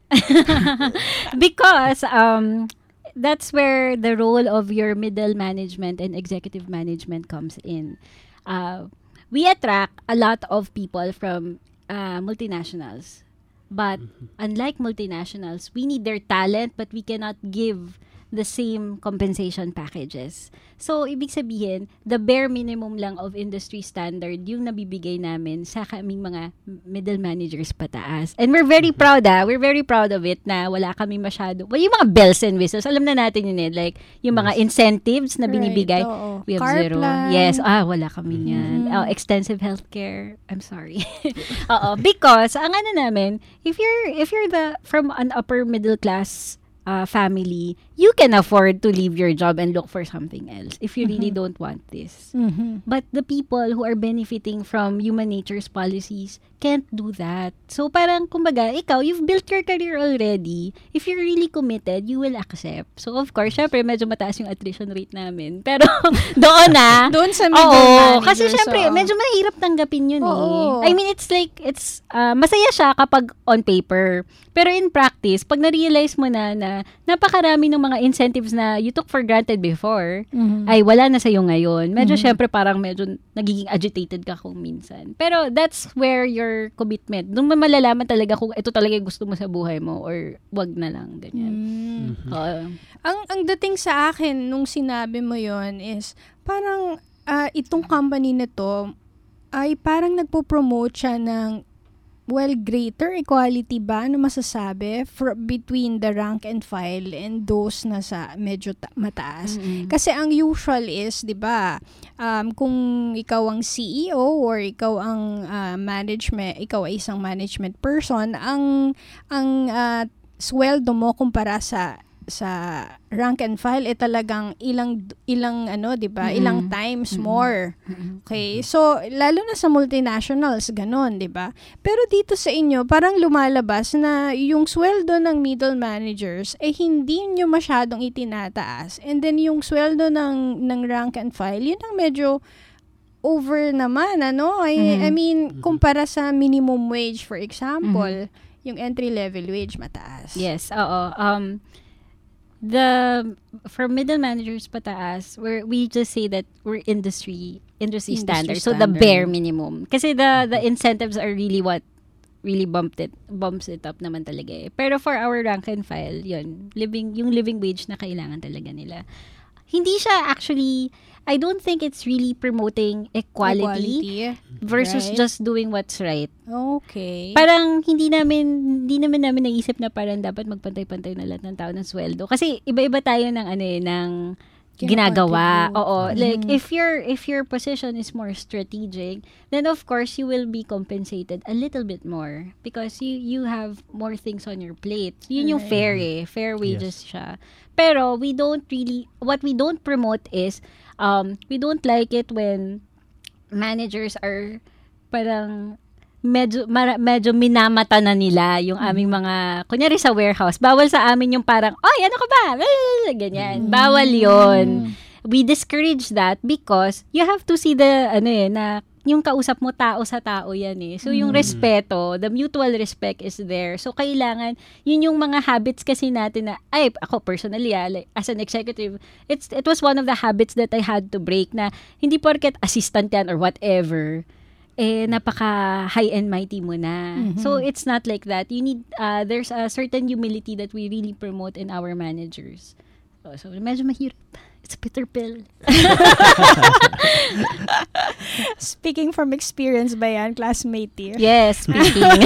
Because um that's where the role of your middle management and executive management comes in. Uh, we attract a lot of people from uh, multinationals. But unlike multinationals, we need their talent but we cannot give the same compensation packages. So, ibig sabihin, the bare minimum lang of industry standard yung nabibigay namin sa kaming mga middle managers pataas. And we're very proud, ah. We're very proud of it na wala kami masyado. Well, yung mga bells and whistles, alam na natin yun eh. Like, yung mga incentives na binibigay. Right, oo. We have Car zero. plan. Yes. Ah, wala kami yan. Mhm. Oh, extensive healthcare. I'm sorry. Oo. Because, ang ano namin, if you're, if you're the, from an upper middle class uh, family, you can afford to leave your job and look for something else if you really Mhm. don't want this. Mhm. But the people who are benefiting from human nature's policies can't do that. So parang, kumbaga, ikaw, you've built your career already. If you're really committed, you will accept. So of course, syempre, medyo mataas yung attrition rate namin. Pero doon na. Doon sa middle Oo, kasi managers, syempre, oo. medyo mahirap tanggapin yun Oo. eh. I mean, it's like, it's, uh, masaya siya kapag on paper. Pero in practice, pag na-realize mo na na napakarami ng mga incentives na you took for granted before, Mhm. ay wala na sa'yo ngayon. Medyo Mhm. syempre parang medyo nagiging agitated ka kung minsan. Pero that's where your commitment, doon mo malalaman talaga kung ito talaga yung gusto mo sa buhay mo or wag na lang, ganyan. Mm. Oo. Ang ang dating sa akin nung sinabi mo yon is parang ah, itong company na to ay parang nagpo-promote siya ng well, greater equality ba ano masasabi for, between the rank and file and those na sa medyo ta- mataas. Mm-mm. Kasi ang usual is, 'di ba, um, kung ikaw ang C E O or ikaw ang ah, management, ikaw ay isang management person, ang ang ah, sweldo mo kumpara sa sa rank and file eh talagang ilang ilang ano 'di ba, Mm-mm. ilang times Mm-mm. more. Mm-mm. Okay, so lalo na sa multinationals ganon, 'di ba? Pero dito sa inyo parang lumalabas na yung sweldo ng middle managers eh hindi nyo masyadong itinataas, and then yung sweldo ng ng rank and file yun ang medyo over naman, ano? I, Mhm. I mean, kumpara sa minimum wage, for example, yung entry level wage mataas. Yes, oo. Um, the for middle managers pataas, we we just say that we're industry industry, Industry standard. So the standard. bare minimum. Kasi the the incentives are really what really bumped it bumps it up naman talaga eh. Pero for our rank and file, yun, living yung living wage na kailangan talaga nila. Hindi siya actually, I don't think it's really promoting equality, Equality. versus Right. just doing what's right. Okay. Parang hindi namin hindi naman namin naisip na parang dapat magpantay-pantay na lahat ng tao ng sweldo. Kasi iba-iba tayo ng ano eh, ng ginagawa. Kino-contribute. Oo. Like Mhm. if your if your position is more strategic, then of course you will be compensated a little bit more because you you have more things on your plate. Yun yung Right. fair eh. Fair wages siya. Pero we don't really, what we don't promote is um we don't like it when managers are parang medyo mara, medyo minamata na nila yung aming mga, kunyari sa warehouse, bawal sa amin yung parang, ay, ano ka ba? Ganyan. Bawal yon. We discourage that because you have to see the, ano eh, na yung kausap mo tao sa tao yan eh. So yung Mm. respeto, the mutual respect is there. So kailangan, yun yung mga habits kasi natin na, ay, ako personally, ah, like, as an executive, it's it was one of the habits that I had to break na hindi porket assistant yan or whatever, eh, napaka high and mighty mo na. Mhm. So, it's not like that. You need, uh, there's a certain humility that we really promote in our managers. So, so medyo mahirap. It's a bitter pill. Speaking from experience ba yan, classmate here? Yes, speaking.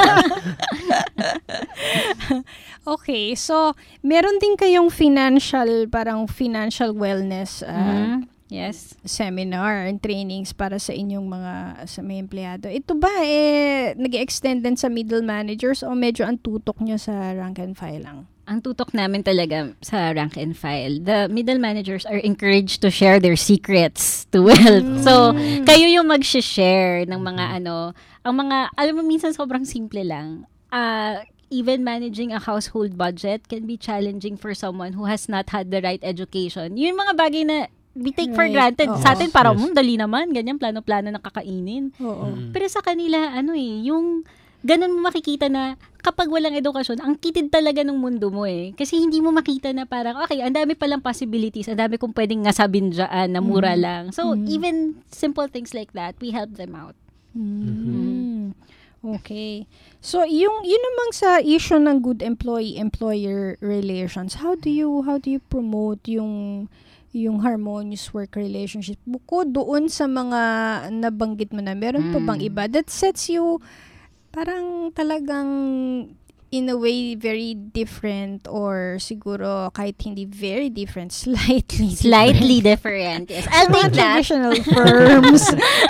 Okay, so meron din kayong financial, parang financial wellness uh, Mhm. Yes. Seminar and trainings para sa inyong mga sa mga empleyado. Ito ba eh nag-extend din sa middle managers o medyo ang tutok nyo sa rank and file lang? Ang tutok namin talaga sa rank and file. The middle managers are encouraged to share their secrets to wealth. Mm. So, kayo yung mag-share ng mga ano, ang mga, alam mo minsan sobrang simple lang. Uh, even managing a household budget can be challenging for someone who has not had the right education. Yung mga bagay na we take for right. granted. Oo. Sa atin parang, Yes. hmm, dali naman, ganyan, plano-plano na kakainin. Oo. Mm. Pero sa kanila, ano eh, yung ganun mo makikita na kapag walang edukasyon, ang kitid talaga ng mundo mo eh. Kasi hindi mo makita na parang, okay, ang dami palang possibilities, ang dami kong pwedeng ngasabin dyan na mura Mm. lang. So, Mm. even simple things like that, we help them out. Mm. Okay. So, yung yun namang sa issue ng good employee-employer relations, how do you how do you promote yung yung harmonious work relationship? Bukod doon sa mga nabanggit mo na, meron pa bang Mm. iba that sets you parang talagang in a way very different or siguro kahit hindi very different, slightly Slightly different. Yes. I'll Sa mga take that. traditional firms.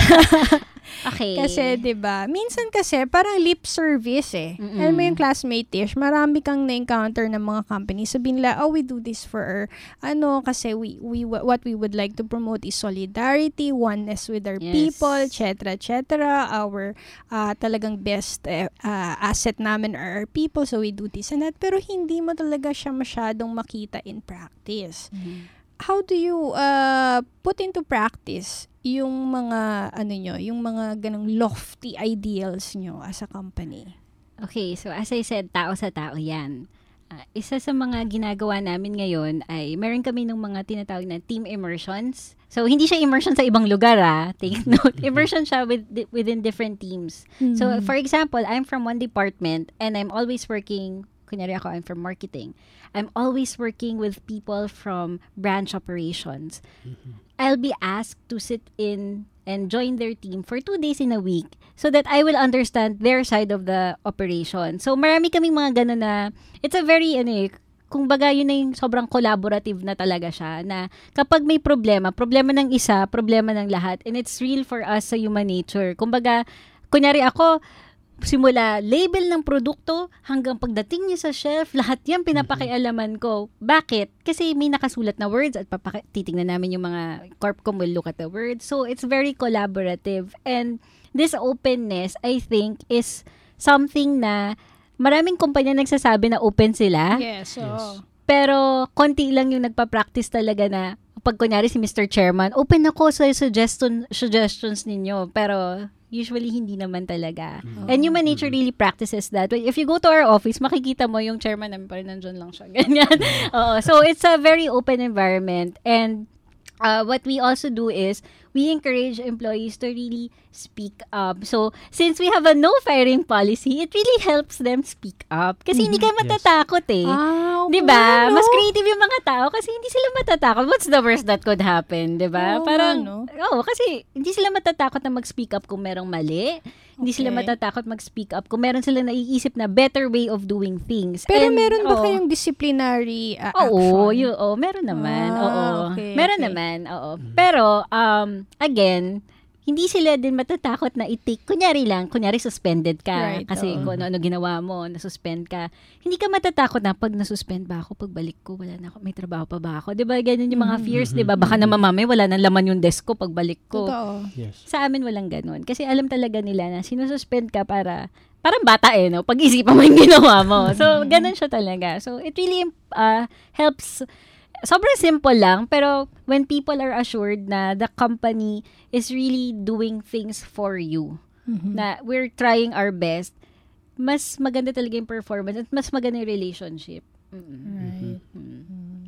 Okay. Kasi, 'di ba? Minsan kasi parang lip service eh. Mm-mm. Alam mo yung classmate-ish, marami kang na-encounter ng mga company. Sabihin nila, "Oh, we do this for our, ano kasi we we what we would like to promote is solidarity, oneness with our Yes. people, et cetera, et cetera. Our uh, talagang best uh, uh, asset namin are our people, so we do this and that." Pero hindi mo talaga siya masyadong makita in practice. Mm-hmm. How do you uh, put into practice yung mga ano nyo, yung mga ganong lofty ideals nyo as a company? Okay, so as I said, tao sa tao yan. Uh, isa sa mga ginagawa namin ngayon ay meron kami ng mga tinatawag na team immersions. So, hindi siya immersion sa ibang lugar, ah. Take note. Immersion siya with, within different teams. Mm-hmm. So, for example, I'm from one department and I'm always working, kunyari ako, I'm from marketing. I'm always working with people from branch operations. I'll be asked to sit in and join their team for two days in a week so that I will understand their side of the operation. So, marami kaming mga gano'n na, it's a very, ano eh, kumbaga yun na yung sobrang collaborative na talaga siya, na kapag may problema, problema ng isa, problema ng lahat, and it's real for us sa human nature. Kumbaga, kunyari ako, simula label ng produkto hanggang pagdating niya sa shelf, lahat yan pinapakialaman ko. Bakit? Kasi may nakasulat na words at papaki- titignan namin yung mga Corpcom will look at the words. So, it's very collaborative. And this openness, I think, is something na maraming kumpanya nagsasabi na open sila. Yes, oo. Pero, konti lang yung nagpa-practice talaga na pag kunyari si Mister Chairman, open ako sa suggestion, suggestions ninyo. Pero, usually, hindi naman talaga. Mm-hmm. And human nature really practices that. If you go to our office, makikita mo yung chairman namin pa rin nandun lang siya. Ganyan. Oo. So, it's a very open environment. And uh, what we also do is, we encourage employees to really speak up. So, since we have a no firing policy, it really helps them speak up. Kasi hindi ka matatakot eh. Ah, Di ba? Mas creative yung mga tao kasi hindi sila matatakot. What's the worst that could happen? Di ba? Oo, Parang, ano? oo, kasi hindi sila matatakot na mag-speak up kung merong mali. Hindi sila Okay. matatakot mag-speak up kung meron sila naiisip na better way of doing things. Pero And, meron ba oo. kayong disciplinary uh, Oo, action? yun, oo, meron naman. Ah, oo. okay, meron okay. naman, oo. Pero, um, again, hindi sila din matatakot na i-take. Kunyari lang, kunyari suspended ka. Right, kasi oo. kung ano-ano ginawa mo, nasuspend ka. Hindi ka matatakot na pag nasuspend ba ako, pagbalik ko, wala na ako, may trabaho pa ba ako? Diba, ganyan yung mga Mhm. fears, diba? Baka na mamamay, wala nang laman yung desk ko pagbalik ko. Totoo. Yes. Sa amin walang ganun. Kasi alam talaga nila na sinususpend ka para, parang bata eh, no? Pag-isipan mo yung ginawa mo. So, ganun siya talaga. So, it really uh, helps. Sobrang simple lang, pero when people are assured na the company is really doing things for you, Mhm. na we're trying our best, mas maganda talaga yung performance at mas maganda yung relationship. Mm-mm. Right. Mm.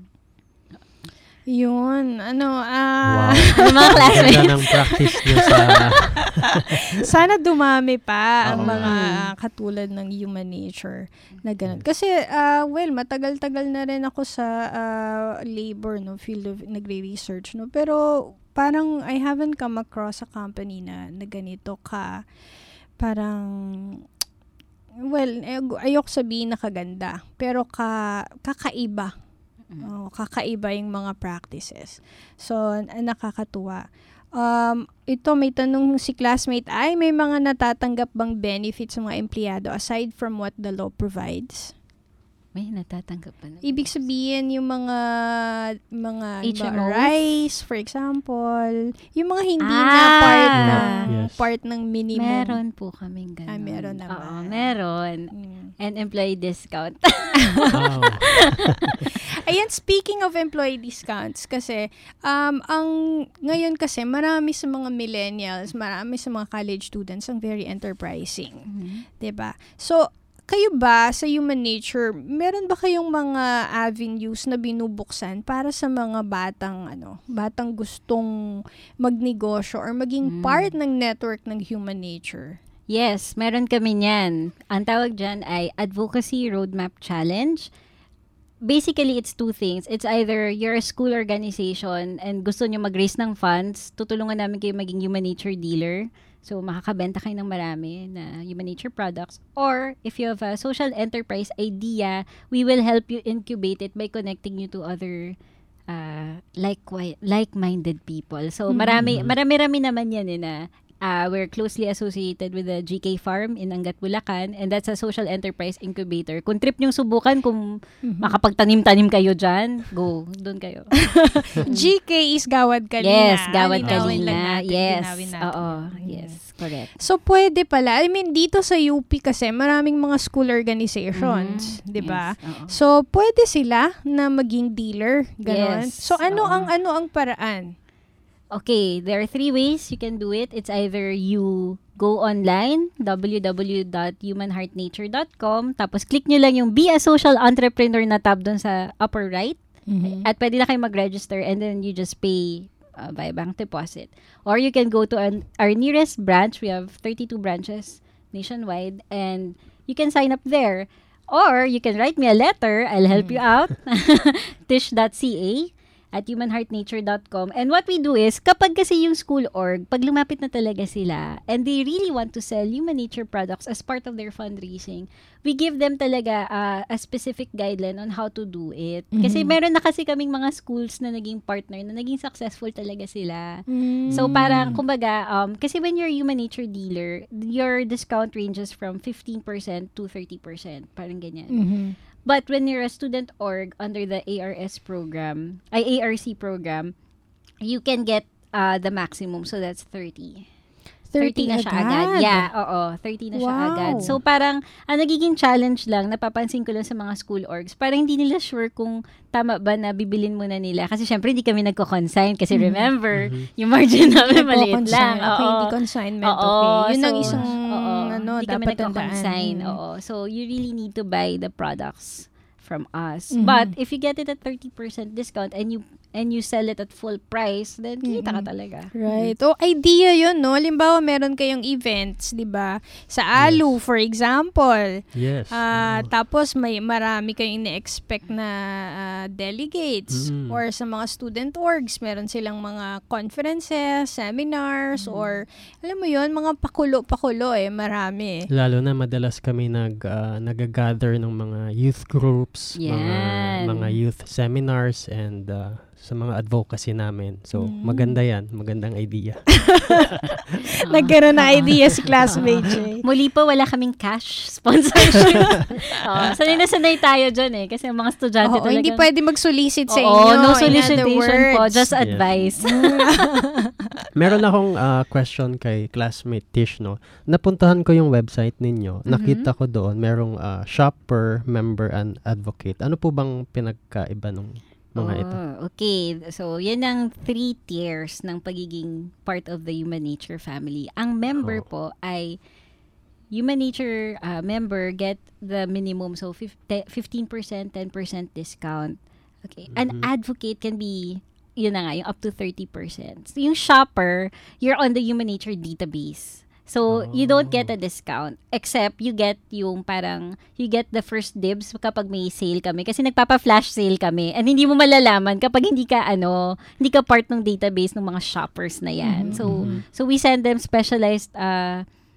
Yun, ano, ah... Wow. Yung mga classmates. Ganda ng practice niyo sa... Sana dumami pa ang Oo. mga katulad ng human nature na ganun. Kasi, uh, well, matagal-tagal na rin ako sa uh, labor, no, field of nagre-research, no, pero parang I haven't come across a company na, na ganito ka, parang, well, ay- ayoko sabihin na kaganda, pero ka, kakaiba Oh, kakaiba yung mga practices. So, n- nakakatuwa. Um, ito, may tanong si classmate, ay, may mga natatanggap bang benefits sa mga empleyado aside from what the law provides? May natatanggap pa na. Ibig sabihin, yung mga, mga H M ba, Os? rice, for example, yung mga hindi Ah! na part ng, Yes. part ng minimum. Meron po kaming ganun. Ah, meron naman. Oo, meron. And employee discount. Wow. Ayan, speaking of employee discounts, kasi, um, ang, ngayon kasi, marami sa mga millennials, marami sa mga college students ang very enterprising. Mm-hmm. 'Di ba? So, kayo ba, sa human nature, meron ba kayong mga avenues na binubuksan para sa mga batang, ano, batang gustong magnegosyo or maging Mm. part ng network ng human nature? Yes, meron kami niyan. Ang tawag dyan ay Advocacy Roadmap Challenge. Basically, it's two things. It's either you're a school organization and gusto nyo mag-raise ng funds, tutulungan namin kayo maging human nature dealer. So, makakabenta kayo ng marami na human nature products. Or, if you have a social enterprise idea, we will help you incubate it by connecting you to other uh, like like-minded people. So, marami, marami-rami naman yan eh, na Uh, we're closely associated with the G K Farm in Angat, Bulacan, and that's a social enterprise incubator. Kung trip niyong subukan, kung Mhm. makapagtanim-tanim kayo dyan, go, doon kayo. G K is Gawad Kalina. Yes, Gawad Linawin Kalina. lang natin, Yes, linawin natin oo, yun. yes, correct. So, pwede pala. I mean, dito sa U P kasi, maraming mga school organizations, Mhm. di ba? Yes, oo. So, pwede sila na maging dealer, ganon. Yes, So, ano oo. ang ano ang paraan? Okay, there are three ways you can do it. It's either you go online, w w w dot human heart nature dot com, tapos click nyo lang yung Be a Social Entrepreneur na tab dun sa upper right, at pwede na kayo mag-register and then you just pay uh, by bank deposit. Or you can go to an, our nearest branch. We have thirty-two branches nationwide, and you can sign up there. Or you can write me a letter. I'll help you out. tish dot c a at human heart nature dot com. And what we do is, kapag kasi yung school org, pag lumapit na talaga sila, and they really want to sell human nature products as part of their fundraising, we give them talaga uh, a specific guideline on how to do it. Kasi Mhm. meron na kasi kaming mga schools na naging partner, na naging successful talaga sila. Mm. So parang, kumbaga, um, kasi when you're a human nature dealer, your discount ranges from fifteen percent to thirty percent. Parang ganyan. Mhm. But when you're a student org under the A R S program, ay A R C program, you can get uh, the maximum. So that's thirty. thirty na siya agad? agad. Yeah, oo. thirty na siya Wow. agad. So parang, ang nagiging challenge lang, napapansin ko lang sa mga school orgs, parang hindi nila sure kung tama ba na bibilin muna nila. Kasi syempre, hindi kami nagko-consign. Kasi Mhm. remember, yung margin namin maliit Nagko-consign. lang. Okay, Oo. hindi consignment. Oo, Okay. Yun ang so, isang, oo, ano, hindi kami dapat nagko-consign. tandaan. Oo. So, you really need to buy the products from us. Mhm. But, if you get it at thirty percent discount and you and you sell it at full price, then kita ka Mhm. talaga. Right. O, idea yun, no? Halimbawa, meron kayong events, di ba? Sa A L U, for example. Yes. Ah, tapos, may marami kayong ina-expect na ah, delegates. Mm. Or sa mga student orgs, meron silang mga conferences, seminars, or, alam mo yun, mga pakulo-pakulo eh, marami. Lalo na madalas kami nag uh, nag-gather ng mga youth groups, mga Yan. mga youth seminars, and uh, sa mga advocacy namin. So, Mm. maganda yan. Magandang idea. Nagkaroon na idea si classmate Jay. Muli po, wala kaming cash sponsorship. Oo, sanay na sanay tayo dyan eh. Kasi ang mga estudyante Oo, talaga. hindi pwede mag-solicit sa Oo, inyo. no In solicitation other po. words. Just Yes. advice. Meron akong uh, question kay classmate Tish, no? Napuntahan ko yung website ninyo. Mhm. Nakita ko doon, merong uh, shopper, member, and advocate. Ano po bang pinagkaiba ng mga ito? Oh, okay. So, yan ang three tiers ng pagiging part of the human nature family. Ang member Oh. po ay human nature uh, member get the minimum. So, fifteen percent, ten percent discount. Okay. An Mhm. advocate can be, yun na nga, yung up to thirty percent. So, yung shopper, you're on the human nature database. So, you don't get a discount except you get yung parang, you get the first dibs kapag may sale kami. Kasi nagpapa-flash sale kami. And hindi mo malalaman kapag hindi ka, ano, hindi ka part ng database ng mga shoppers na yan. Mhm. So, Mhm. so we send them specialized uh,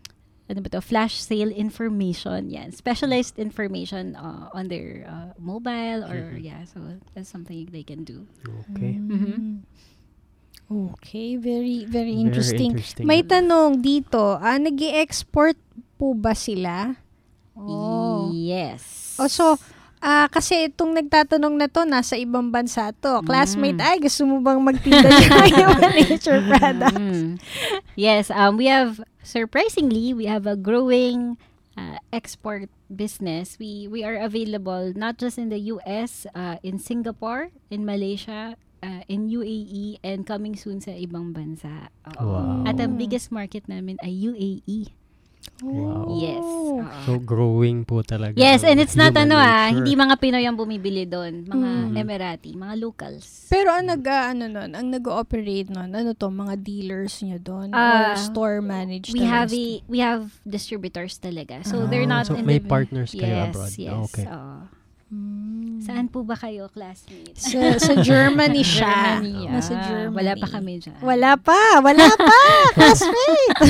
ano ba to, flash sale information. Yan. Specialized information uh, on their uh, mobile or, mm-hmm. yeah, so that's something they can do. Okay. Mm-hmm. Okay, very, very interesting. Very interesting. May tanong dito, ah, nag-i-export po ba sila? Oh. Yes. Oh, so, Ah, kasi itong nagtatanong na to, nasa ibang bansa to. Classmate, ay, gusto mo bang magtinda ng Human Nature products? Mm. Yes, um, we have, surprisingly, we have a growing uh, export business. We we are available not just in the U S, uh, in Singapore, in Malaysia, uh, in U A E, and coming soon sa ibang bansa. Wow. At ang biggest market namin ay U A E. Wow. Yes. Uh, so, growing po talaga. Yes, and it's not ano nature. ah, hindi mga Pinoy ang bumibili doon. Mga Mm. Emirati, mga locals. Pero ang nag, uh, ano nun, ang nag-ooperate nun, ano to, mga dealers nyo doon? Uh, or store managed? We have a, we have distributors talaga. So, Ah. they're not So, in may the, partners kayo yes, abroad? Yes, Okay. oo. Saan po ba kayo, classmates? Sa, sa Germany siya. Germany, Nasa ah. Germany. Wala pa kami dyan. Wala pa! Wala pa! Classmate!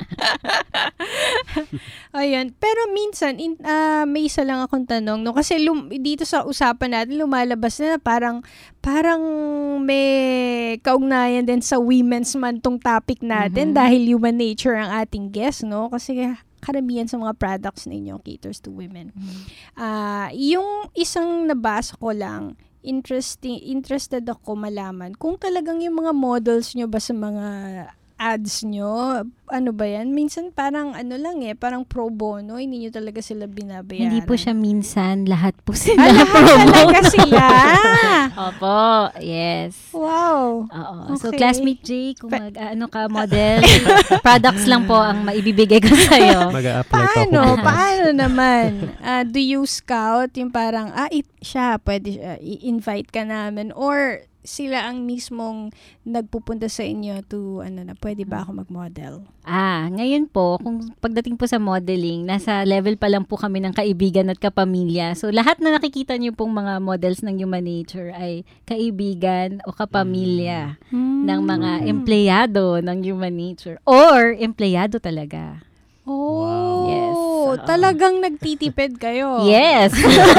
Ayun. Pero minsan, in, uh, may isa lang akong tanong. No? Kasi lum- dito sa usapan natin, lumalabas na parang parang may kaugnayan din sa Women's Month tong topic natin Mm-hmm. dahil human nature ang ating guest. No? Kasi karamihan sa mga products ninyo caters to women. Ah, uh, yung isang nabasa ko lang, interesting interested ako malaman kung talagang yung mga models nyo ba sa mga ads nyo, ano ba yan? Minsan parang ano lang eh, parang pro bono, hindi nyo talaga sila binabayaran. Hindi po siya minsan, lahat po sila. Ah, lahat talaga sila. Opo, yes. Wow. Oo. Okay. So, Classmate J, kung mag, uh, ano ka, model, products lang po ang maibibigay ko sa'yo. Mag-a-apply Paano? pa ako. Paano naman? Uh, do you scout yung parang, ah, it, siya, pwede uh, i-invite ka namin? Or sila ang mismong nagpupunta sa inyo to, ano na, pwede ba ako mag-model? Ah, ngayon po, kung pagdating po sa modeling, nasa level pa lang po kami ng kaibigan at kapamilya. So, lahat na nakikita niyo pong mga models ng Human Nature ay kaibigan o kapamilya Mm. ng mga empleyado ng Human Nature or empleyado talaga. Oh, Yes. Oo. talagang nagtitipid kayo. Yes.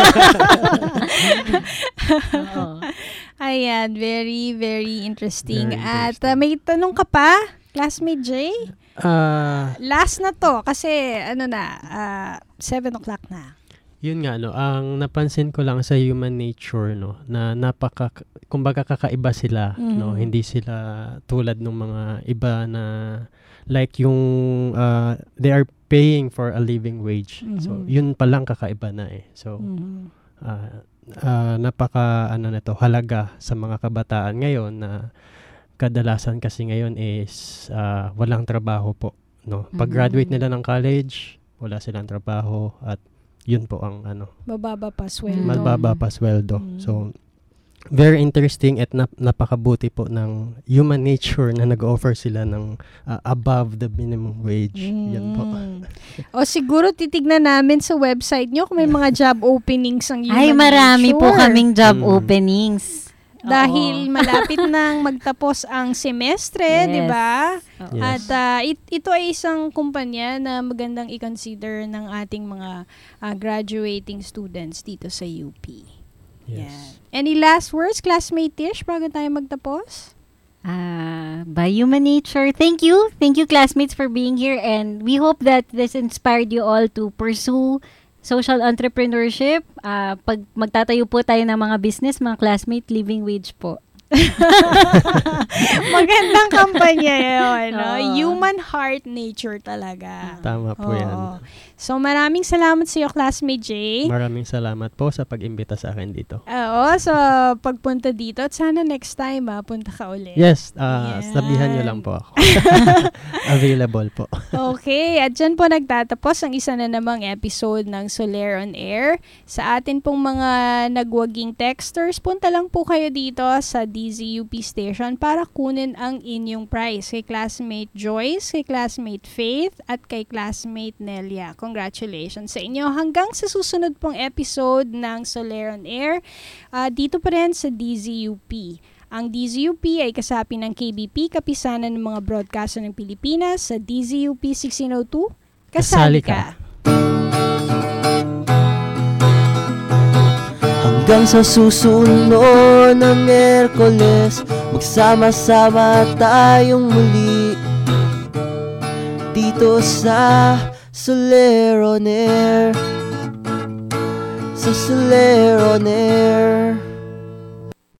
Oo. Ayan, very, very interesting. Very At uh, may tanong ka pa, classmate Jay? Ah, Last na to, kasi ano na, uh, seven o'clock na. yun nga, no, ang napansin ko lang sa Human Nature, no, na napaka, kumbaga kakaiba sila, no, Mhm. hindi sila tulad ng mga iba na, like yung, uh, they are paying for a living wage. So, Mhm. yun palang kakaiba na eh. So, Mhm. uh, uh, napaka, ano na to, halaga sa mga kabataan ngayon na kadalasan kasi ngayon is uh, walang trabaho po, no. Pag-graduate nila ng college, wala silang trabaho at yun po ang ano, Mababa pa sweldo. mababa pa sweldo. So, very interesting at nap- napakabuti po ng Human Nature na nag-offer sila ng uh, above the minimum wage. Yan po. O siguro titignan namin sa website nyo kung may mga job openings ang Human Ay, marami Nature. po kaming job Mm. openings. Dahil malapit nang magtapos ang semestre, Yes. di ba? Oo. Yes. At ah, it- ito ay isang kumpanya na magandang i-consider ng ating mga ah, graduating students dito sa U P. Yes. Any last words, classmate Tish, bago tayo magtapos? Ah, by Human Nature. Thank you. Thank you, classmates, for being here. And we hope that this inspired you all to pursue social entrepreneurship. Ah, pag magtatayo po tayo ng mga business, mga classmate, living wage po. Magandang kampanya yun. No? Oo. Human heart nature talaga. Tama po Oo. yan. So maraming salamat sa iyo, classmate Jay. Maraming salamat po sa pag-imbita sa akin dito. Oo, sa pagpunta dito. At sana next time, ah, punta ka ulit. Yes, uh, Yan. sabihan nyo lang po ako. Available po. Okay, at dyan po nagtatapos ang isa na namang episode ng Soler on Air. Sa atin pong mga nagwaging texters, punta lang po kayo dito sa D Z U P station para kunin ang inyong prize. Kay classmate Joyce, kay classmate Faith, at kay classmate Nelia. Congratulations sa inyo. Hanggang sa susunod pong episode ng Soler on Air, ah, dito pa rin sa D Z U P. Ang D Z U P ay kasapi ng K B P, Kapisanan ng mga Broadcaster ng Pilipinas, sa D Z U P sixteen oh two Kasali ka. Hanggang sa susunod na Miyerkules, magsama-sama tayong muli dito sa Solero On Air, sa Solero On Air.